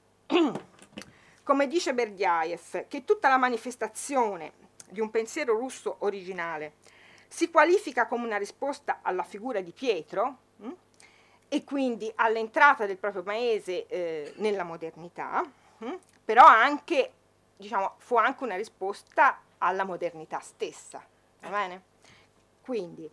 come dice Berdyaev, che tutta la manifestazione di un pensiero russo originale si qualifica come una risposta alla figura di Pietro, e quindi all'entrata del proprio paese nella modernità, però anche, diciamo, fu anche una risposta alla modernità stessa, va bene? Quindi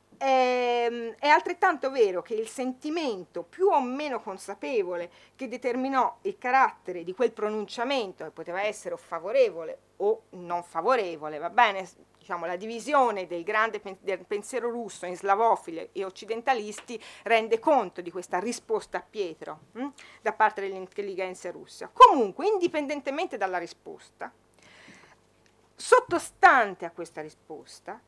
è altrettanto vero che il sentimento più o meno consapevole che determinò il carattere di quel pronunciamento, che poteva essere o favorevole o non favorevole, va bene? Diciamo, la divisione del grande del pensiero russo in slavofili e occidentalisti rende conto di questa risposta a Pietro da parte dell'intelligenza russa. Comunque, indipendentemente dalla risposta, sottostante a questa risposta,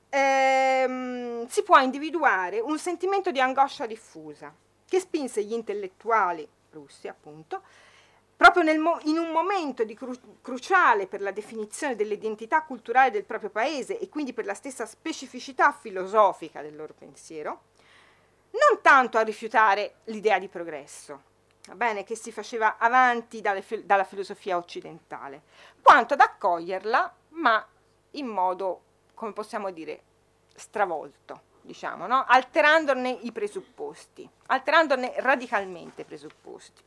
si può individuare un sentimento di angoscia diffusa che spinse gli intellettuali russi, appunto, proprio in un momento cruciale per la definizione dell'identità culturale del proprio paese e quindi per la stessa specificità filosofica del loro pensiero, non tanto a rifiutare l'idea di progresso, va bene, che si faceva avanti dalla filosofia occidentale, quanto ad accoglierla, ma in modo, come possiamo dire, stravolto, diciamo, no? Alterandone i presupposti, alterandone radicalmente i presupposti.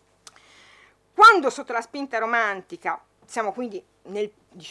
Quando sotto la spinta romantica, siamo quindi nel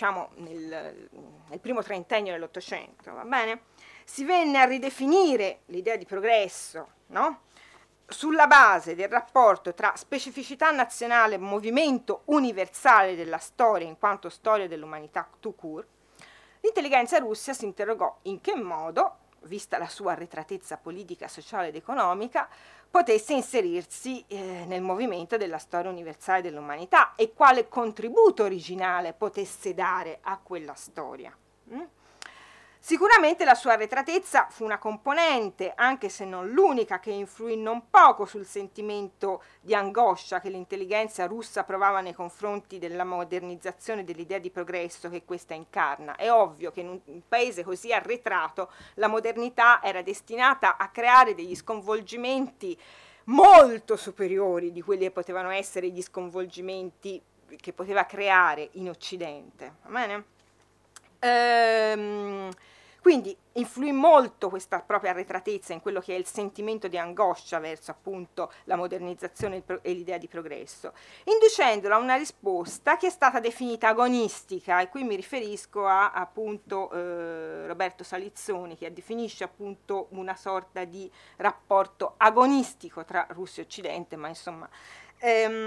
primo trentennio dell'Ottocento, va bene? Si venne a ridefinire l'idea di progresso, no? Sulla base del rapporto tra specificità nazionale e movimento universale della storia in quanto storia dell'umanità tout court, l'intelligenza russa si interrogò in che modo, vista la sua arretratezza politica, sociale ed economica, potesse inserirsi nel movimento della storia universale dell'umanità e quale contributo originale potesse dare a quella storia. Sicuramente la sua arretratezza fu una componente, anche se non l'unica, che influì non poco sul sentimento di angoscia che l'intelligenza russa provava nei confronti della modernizzazione dell'idea di progresso che questa incarna. È ovvio che in un paese così arretrato la modernità era destinata a creare degli sconvolgimenti molto superiori di quelli che potevano essere gli sconvolgimenti che poteva creare in Occidente. Va bene? Quindi influì molto questa propria arretratezza in quello che è il sentimento di angoscia verso appunto la modernizzazione e l'idea di progresso, inducendola a una risposta che è stata definita agonistica, e qui mi riferisco a appunto Roberto Salizzoni, che definisce appunto una sorta di rapporto agonistico tra Russia e Occidente, ma insomma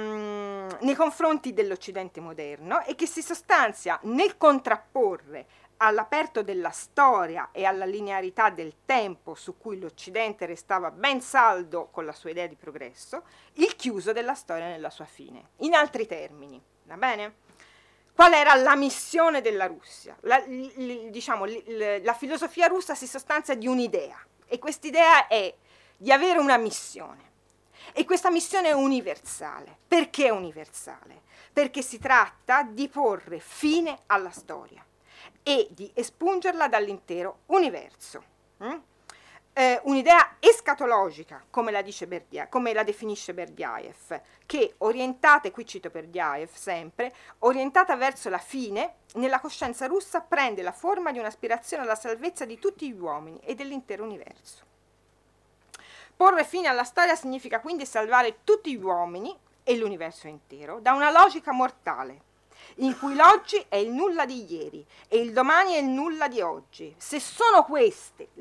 nei confronti dell'Occidente moderno, e che si sostanzia nel contrapporre all'aperto della storia e alla linearità del tempo su cui l'Occidente restava ben saldo con la sua idea di progresso, il chiuso della storia nella sua fine. In altri termini, va bene? Qual era la missione della Russia? La filosofia russa si sostanzia di un'idea, e quest'idea è di avere una missione. E questa missione è universale. Perché è universale? Perché si tratta di porre fine alla storia e di espungerla dall'intero universo. Un'idea escatologica, come la definisce Berdyaev, che orientata, e qui cito Berdyaev sempre, orientata verso la fine, nella coscienza russa prende la forma di un'aspirazione alla salvezza di tutti gli uomini e dell'intero universo. Porre fine alla storia significa quindi salvare tutti gli uomini e l'universo intero da una logica mortale, in cui l'oggi è il nulla di ieri e il domani è il nulla di oggi. Se sono queste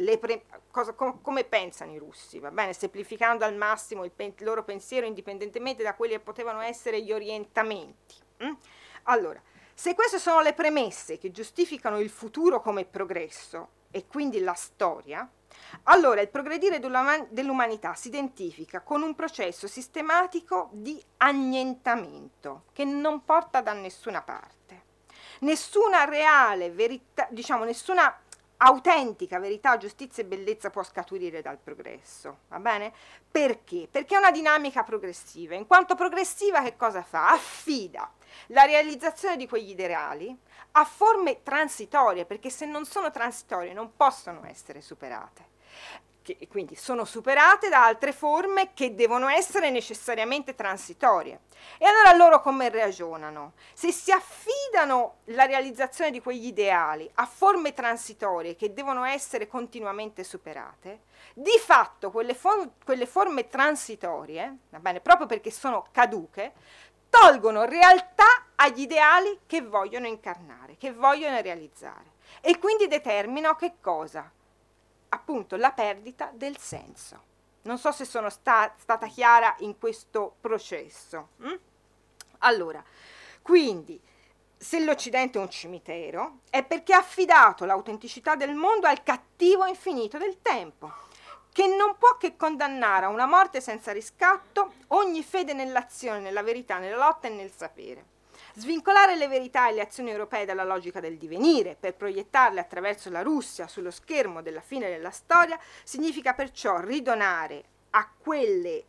come pensano i russi, va bene, semplificando al massimo il loro pensiero indipendentemente da quelli che potevano essere gli orientamenti. Allora, se queste sono le premesse che giustificano il futuro come progresso e quindi la storia, allora il progredire dell'umanità si identifica con un processo sistematico di annientamento che non porta da nessuna parte. Nessuna reale verità, nessuna autentica verità, giustizia e bellezza può scaturire dal progresso, va bene? Perché? Perché è una dinamica progressiva. In quanto progressiva, che cosa fa? Affida la realizzazione di quegli ideali a forme transitorie, perché se non sono transitorie non possono essere superate. Quindi sono superate da altre forme che devono essere necessariamente transitorie. E allora loro come ragionano? Se si affidano la realizzazione di quegli ideali a forme transitorie che devono essere continuamente superate, di fatto quelle forme transitorie, va bene, proprio perché sono caduche, tolgono realtà agli ideali che vogliono incarnare, che vogliono realizzare, e quindi determinano che cosa? Appunto la perdita del senso. Non so se sono stata chiara in questo processo. Allora, quindi, se l'Occidente è un cimitero, è perché ha affidato l'autenticità del mondo al cattivo infinito del tempo, che non può che condannare a una morte senza riscatto ogni fede nell'azione, nella verità, nella lotta e nel sapere. Svincolare le verità e le azioni europee dalla logica del divenire per proiettarle attraverso la Russia sullo schermo della fine della storia significa perciò ridonare a quelle,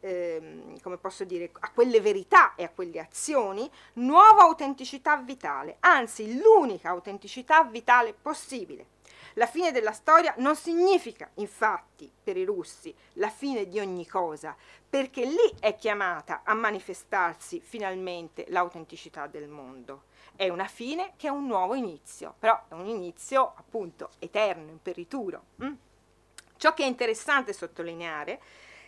a quelle verità e a quelle azioni nuova autenticità vitale, anzi l'unica autenticità vitale possibile. La fine della storia non significa, infatti, per i russi, la fine di ogni cosa, perché lì è chiamata a manifestarsi finalmente l'autenticità del mondo. È una fine che è un nuovo inizio, però è un inizio appunto eterno, imperituro. Ciò che è interessante sottolineare,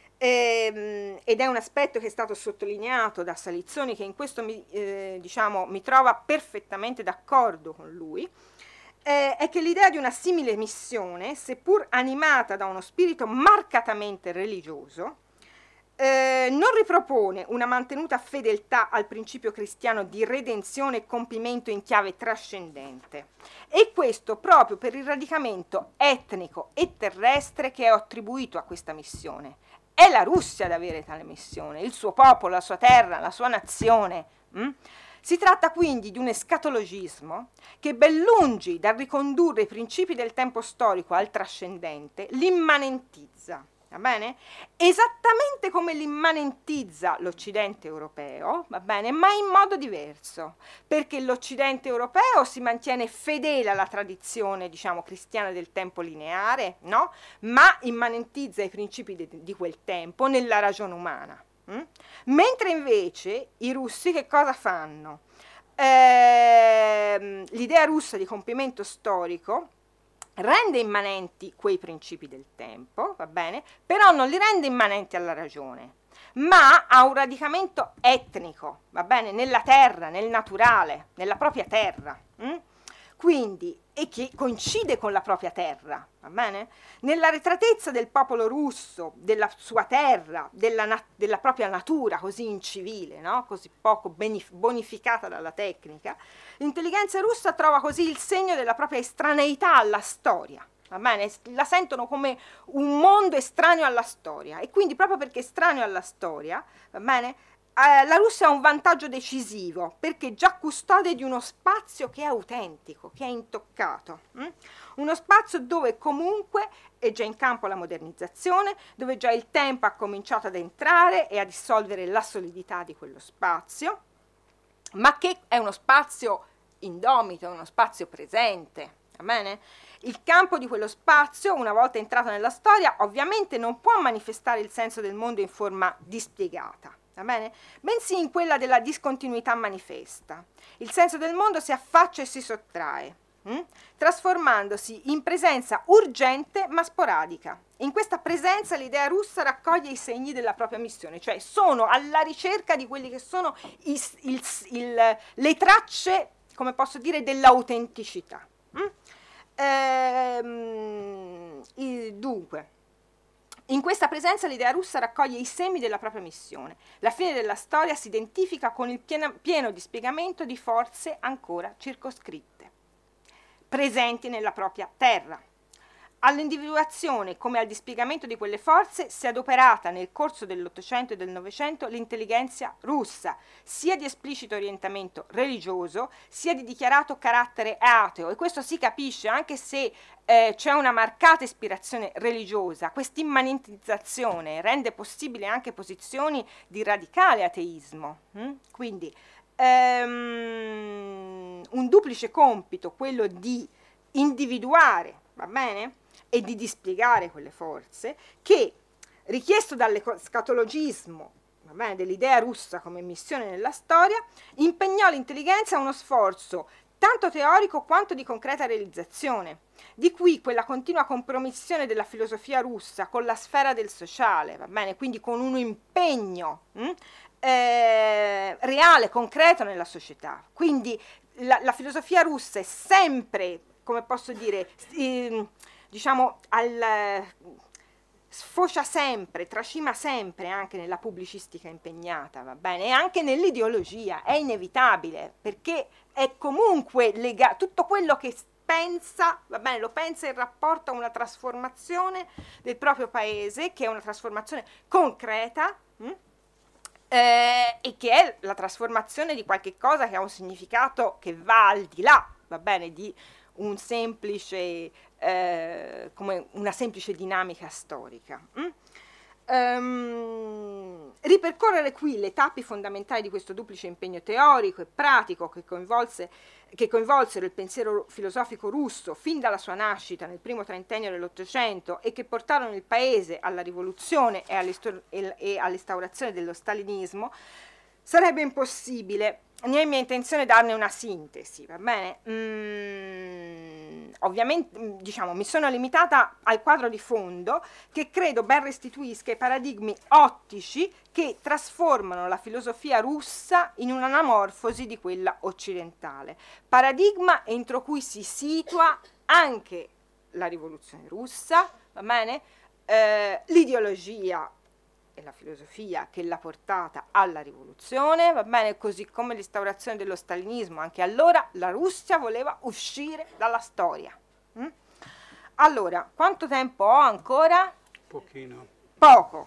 ed è un aspetto che è stato sottolineato da Salizzoni, che in questo mi trova perfettamente d'accordo con lui, è che l'idea di una simile missione, seppur animata da uno spirito marcatamente religioso, non ripropone una mantenuta fedeltà al principio cristiano di redenzione e compimento in chiave trascendente, e questo proprio per il radicamento etnico e terrestre che è attribuito a questa missione. È la Russia ad avere tale missione, il suo popolo, la sua terra, la sua nazione. Si tratta quindi di un escatologismo che, ben lungi dal ricondurre i principi del tempo storico al trascendente, l'immanentizza, va bene? Esattamente come l'immanentizza l'Occidente europeo, va bene? Ma in modo diverso, perché l'Occidente europeo si mantiene fedele alla tradizione, cristiana del tempo lineare, no? Ma immanentizza i principi di quel tempo nella ragione umana. Mentre invece i russi che cosa fanno? L'idea russa di compimento storico rende immanenti quei principi del tempo, va bene? Però non li rende immanenti alla ragione, ma ha un radicamento etnico, va bene? Nella terra, nel naturale, nella propria terra. quindi, e che coincide con la propria terra, va bene? Nell'arretratezza del popolo russo, della sua terra, della propria natura così incivile, no? Così poco bonificata dalla tecnica, l'intelligenza russa trova così il segno della propria estraneità alla storia, va bene? La sentono come un mondo estraneo alla storia, e quindi proprio perché estraneo alla storia, va bene? La Russia ha un vantaggio decisivo perché è già custode di uno spazio che è autentico, che è intoccato, uno spazio dove comunque è già in campo la modernizzazione, dove già il tempo ha cominciato ad entrare e a dissolvere la solidità di quello spazio, ma che è uno spazio indomito, è uno spazio presente, va bene? Il campo di quello spazio, una volta entrato nella storia, ovviamente non può manifestare il senso del mondo in forma dispiegata, va bene? Bensì in quella della discontinuità manifesta. Il senso del mondo si affaccia e si sottrae, trasformandosi in presenza urgente ma sporadica. In questa presenza l'idea russa raccoglie i segni della propria missione, cioè sono alla ricerca di quelli che sono le tracce, come posso dire, dell'autenticità. Dunque, in questa presenza l'idea russa raccoglie i semi della propria missione. La fine della storia si identifica con il pieno dispiegamento di forze ancora circoscritte, presenti nella propria terra. All'individuazione come al dispiegamento di quelle forze si è adoperata nel corso dell'Ottocento e del Novecento l'intelligenza russa, sia di esplicito orientamento religioso, sia di dichiarato carattere ateo, e questo si capisce anche se c'è una marcata ispirazione religiosa. Questa immanentizzazione rende possibile anche posizioni di radicale ateismo. Quindi un duplice compito, quello di individuare, va bene? E di dispiegare quelle forze, che, richiesto dall'escatologismo, va bene, dell'idea russa come missione nella storia, impegnò l'intelligenza a uno sforzo tanto teorico quanto di concreta realizzazione. Di qui quella continua compromissione della filosofia russa con la sfera del sociale, va bene, quindi con un impegno reale, concreto nella società. Quindi la filosofia russa è sempre, come posso dire, diciamo, sfocia sempre, tracima sempre anche nella pubblicistica impegnata, va bene, e anche nell'ideologia, è inevitabile, perché è comunque tutto quello che pensa, va bene, lo pensa in rapporto a una trasformazione del proprio paese, che è una trasformazione concreta, e che è la trasformazione di qualche cosa che ha un significato che va al di là, va bene, di un semplice, come una semplice dinamica storica. Ripercorrere qui le tappe fondamentali di questo duplice impegno teorico e pratico che coinvolsero il pensiero filosofico russo fin dalla sua nascita nel primo trentennio dell'Ottocento e che portarono il paese alla rivoluzione e all'instaurazione dello stalinismo, sarebbe impossibile. Non è mia intenzione darne una sintesi, va bene? Ovviamente, diciamo, mi sono limitata al quadro di fondo che credo ben restituisca i paradigmi ottici che trasformano la filosofia russa in un'anamorfosi di quella occidentale. Paradigma entro cui si situa anche la rivoluzione russa, va bene? L'ideologia e la filosofia che l'ha portata alla rivoluzione, va bene, così come l'instaurazione dello stalinismo. Anche allora la Russia voleva uscire dalla storia. Allora, quanto tempo ho ancora? Pochino. Poco.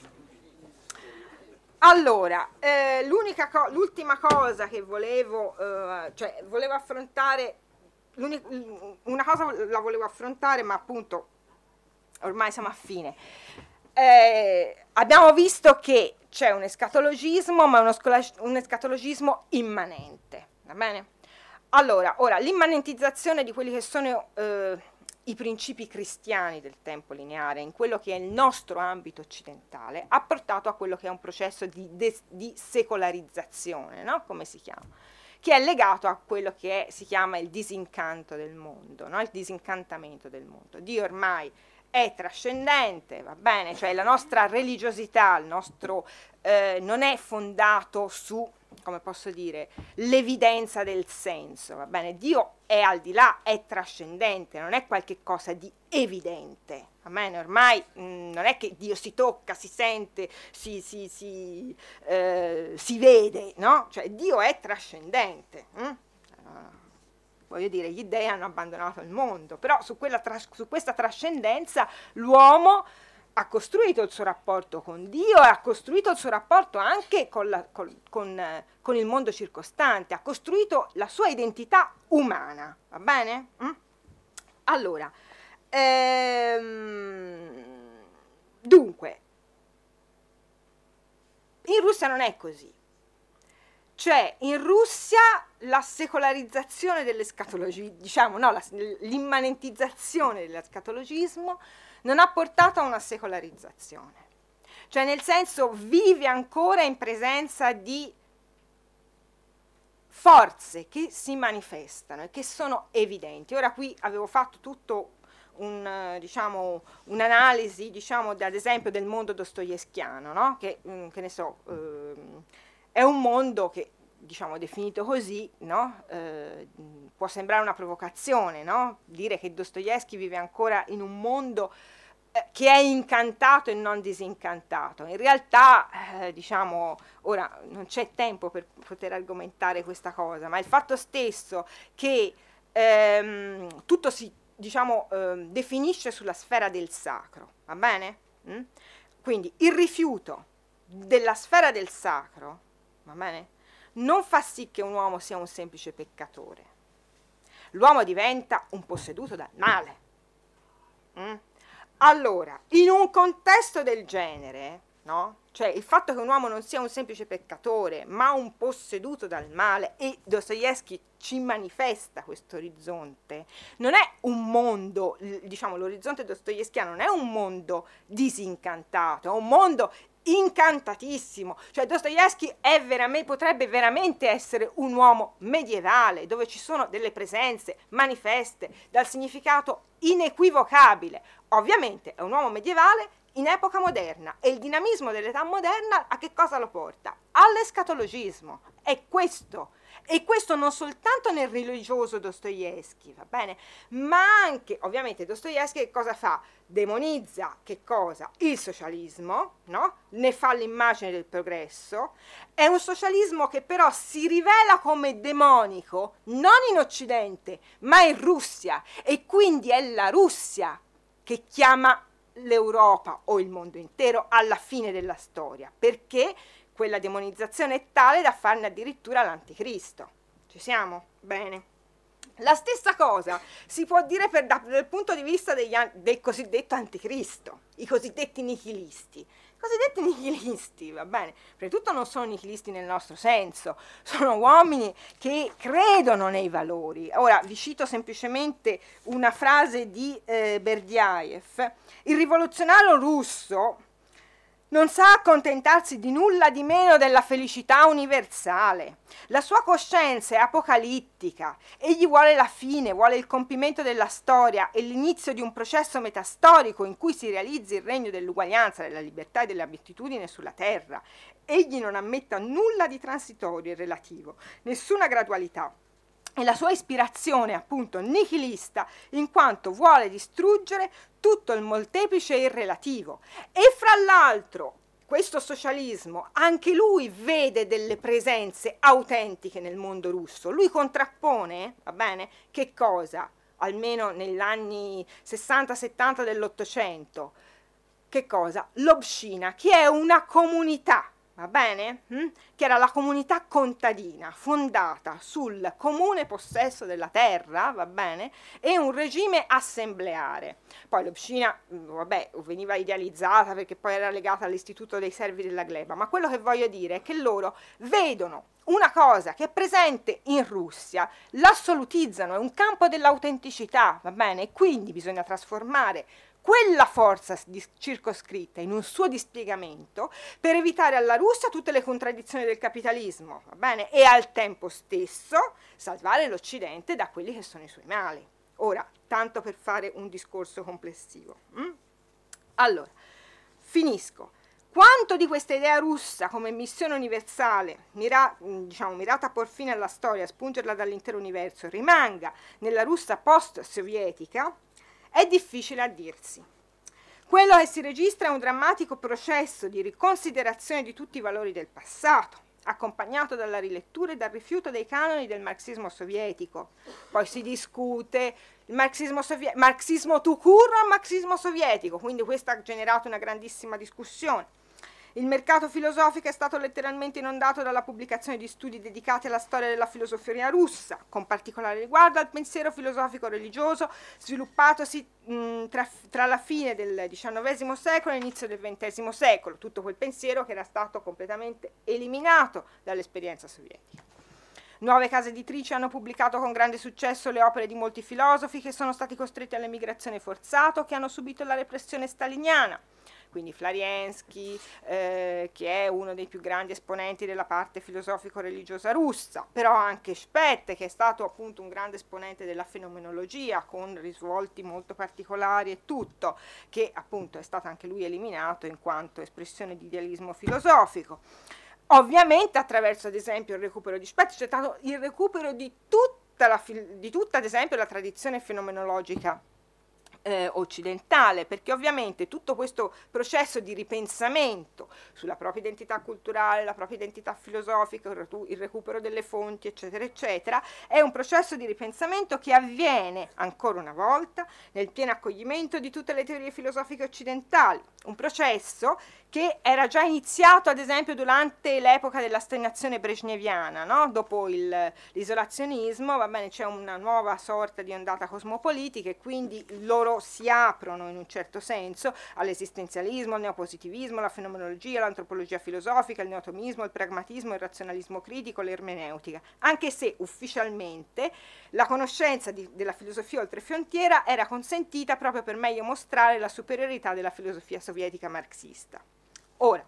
Allora, l'ultima cosa che volevo affrontare, una cosa la volevo affrontare, ma appunto ormai siamo a fine. Abbiamo visto che c'è un escatologismo, ma un escatologismo immanente, va bene? Allora, ora, l'immanentizzazione di quelli che sono i principi cristiani del tempo lineare in quello che è il nostro ambito occidentale ha portato a quello che è un processo di secolarizzazione, no? Come si chiama? Che è legato a quello che si chiama il disincanto del mondo, no? Il disincantamento del mondo. Dio ormai è trascendente, va bene, cioè la nostra religiosità, il nostro non è fondato su come posso dire, l'evidenza del senso, va bene? Dio è al di là, è trascendente, non è qualche cosa di evidente, va bene? Ormai non è che Dio si tocca, si sente, si vede, no? Cioè Dio è trascendente. Voglio dire, gli dei hanno abbandonato il mondo, però su questa trascendenza l'uomo ha costruito il suo rapporto con Dio e ha costruito il suo rapporto anche con il mondo circostante, ha costruito la sua identità umana, va bene? Allora, dunque, in Russia non è così. Cioè, in Russia la secolarizzazione dell'escatologismo, diciamo, no, l'immanentizzazione dell'escatologismo non ha portato a una secolarizzazione. Cioè, nel senso, vive ancora in presenza di forze che si manifestano e che sono evidenti. Ora qui avevo fatto tutto un'analisi, diciamo, ad esempio del mondo dostoevskiano, no? Che ne so, è un mondo che, diciamo, definito così, no? Può sembrare una provocazione, no? Dire che Dostoevskij vive ancora in un mondo che è incantato e non disincantato. In realtà, diciamo, ora non c'è tempo per poter argomentare questa cosa, ma il fatto stesso che tutto si, diciamo, definisce sulla sfera del sacro, va bene? Quindi il rifiuto della sfera del sacro, va bene? Non fa sì che un uomo sia un semplice peccatore. L'uomo diventa un posseduto dal male. Allora, in un contesto del genere, no? Cioè il fatto che un uomo non sia un semplice peccatore, ma un posseduto dal male, e Dostoevskij ci manifesta questo orizzonte, non è un mondo, diciamo, l'orizzonte dostoevskiano non è un mondo disincantato, è un mondo incantatissimo. Cioè Dostoevskij potrebbe veramente essere un uomo medievale, dove ci sono delle presenze manifeste dal significato inequivocabile. Ovviamente è un uomo medievale in epoca moderna, e il dinamismo dell'età moderna a che cosa lo porta? All'escatologismo. È questo. E questo non soltanto nel religioso Dostoevskij, va bene? Ma anche, ovviamente, Dostoevskij che cosa fa? Demonizza, che cosa? Il socialismo, no? Ne fa l'immagine del progresso. È un socialismo che però si rivela come demonico non in Occidente, ma in Russia, e quindi è la Russia che chiama l'Europa o il mondo intero alla fine della storia, perché quella demonizzazione è tale da farne addirittura l'anticristo. Ci siamo? Bene. La stessa cosa si può dire dal punto di vista del cosiddetto anticristo, i cosiddetti nichilisti. I cosiddetti nichilisti, va bene, prima di tutto non sono nichilisti nel nostro senso, sono uomini che credono nei valori. Ora vi cito semplicemente una frase di Berdiaev: il rivoluzionario russo non sa accontentarsi di nulla di meno della felicità universale. La sua coscienza è apocalittica. Egli vuole la fine, vuole il compimento della storia e l'inizio di un processo metastorico in cui si realizzi il regno dell'uguaglianza, della libertà e della beatitudine sulla terra. Egli non ammetta nulla di transitorio e relativo, nessuna gradualità. E la sua ispirazione è appunto nichilista, in quanto vuole distruggere tutto il molteplice e il relativo. E fra l'altro questo socialismo anche lui vede delle presenze autentiche nel mondo russo. Lui contrappone, va bene, che cosa? Almeno negli anni 60-70 dell'Ottocento, che cosa? L'Obshchina, che è una comunità, va bene? Che era la comunità contadina fondata sul comune possesso della terra, va bene? E un regime assembleare. Poi l'Obshchina, vabbè, veniva idealizzata perché poi era legata all'istituto dei servi della gleba, ma quello che voglio dire è che loro vedono una cosa che è presente in Russia, l'assolutizzano, è un campo dell'autenticità, va bene? E quindi bisogna trasformare quella forza circoscritta in un suo dispiegamento per evitare alla Russia tutte le contraddizioni del capitalismo, va bene? E al tempo stesso salvare l'Occidente da quelli che sono i suoi mali. Ora, tanto per fare un discorso complessivo. Allora, finisco. Quanto di questa idea russa come missione universale, mirata a por fine alla storia, a spungerla dall'intero universo, rimanga nella Russia post-sovietica, è difficile a dirsi. Quello che si registra è un drammatico processo di riconsiderazione di tutti i valori del passato, accompagnato dalla rilettura e dal rifiuto dei canoni del marxismo sovietico. Poi si discute il marxismo tout court o il marxismo sovietico, quindi questo ha generato una grandissima discussione. Il mercato filosofico è stato letteralmente inondato dalla pubblicazione di studi dedicati alla storia della filosofia russa, con particolare riguardo al pensiero filosofico religioso sviluppatosi tra la fine del XIX secolo e l'inizio del XX secolo, tutto quel pensiero che era stato completamente eliminato dall'esperienza sovietica. Nuove case editrici hanno pubblicato con grande successo le opere di molti filosofi che sono stati costretti all'emigrazione forzata o che hanno subito la repressione staliniana. Quindi Flariensky, che è uno dei più grandi esponenti della parte filosofico-religiosa russa, però anche Speth, che è stato appunto un grande esponente della fenomenologia, con risvolti molto particolari e tutto, che appunto è stato anche lui eliminato in quanto espressione di idealismo filosofico. Ovviamente attraverso, ad esempio, il recupero di Speth c'è stato il recupero di tutta, ad esempio, la tradizione fenomenologica occidentale, perché ovviamente tutto questo processo di ripensamento sulla propria identità culturale, la propria identità filosofica, il recupero delle fonti, eccetera, eccetera, è un processo di ripensamento che avviene ancora una volta nel pieno accoglimento di tutte le teorie filosofiche occidentali, un processo che era già iniziato ad esempio durante l'epoca della stagnazione brezhneviana, no? Dopo l'isolazionismo, va bene, c'è una nuova sorta di ondata cosmopolitica e quindi loro si aprono in un certo senso all'esistenzialismo, al neopositivismo, alla fenomenologia, all'antropologia filosofica, il neotomismo, il pragmatismo, il razionalismo critico, l'ermeneutica, anche se ufficialmente la conoscenza della filosofia oltrefrontiera era consentita proprio per meglio mostrare la superiorità della filosofia sovietica marxista. Ora,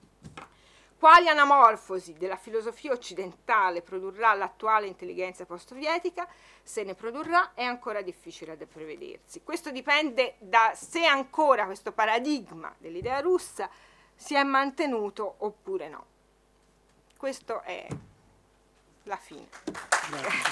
quali anamorfosi della filosofia occidentale produrrà l'attuale intelligenza post-sovietica? Se ne produrrà è ancora difficile da prevedersi. Questo dipende da se ancora questo paradigma dell'idea russa si è mantenuto oppure no. Questo è la fine.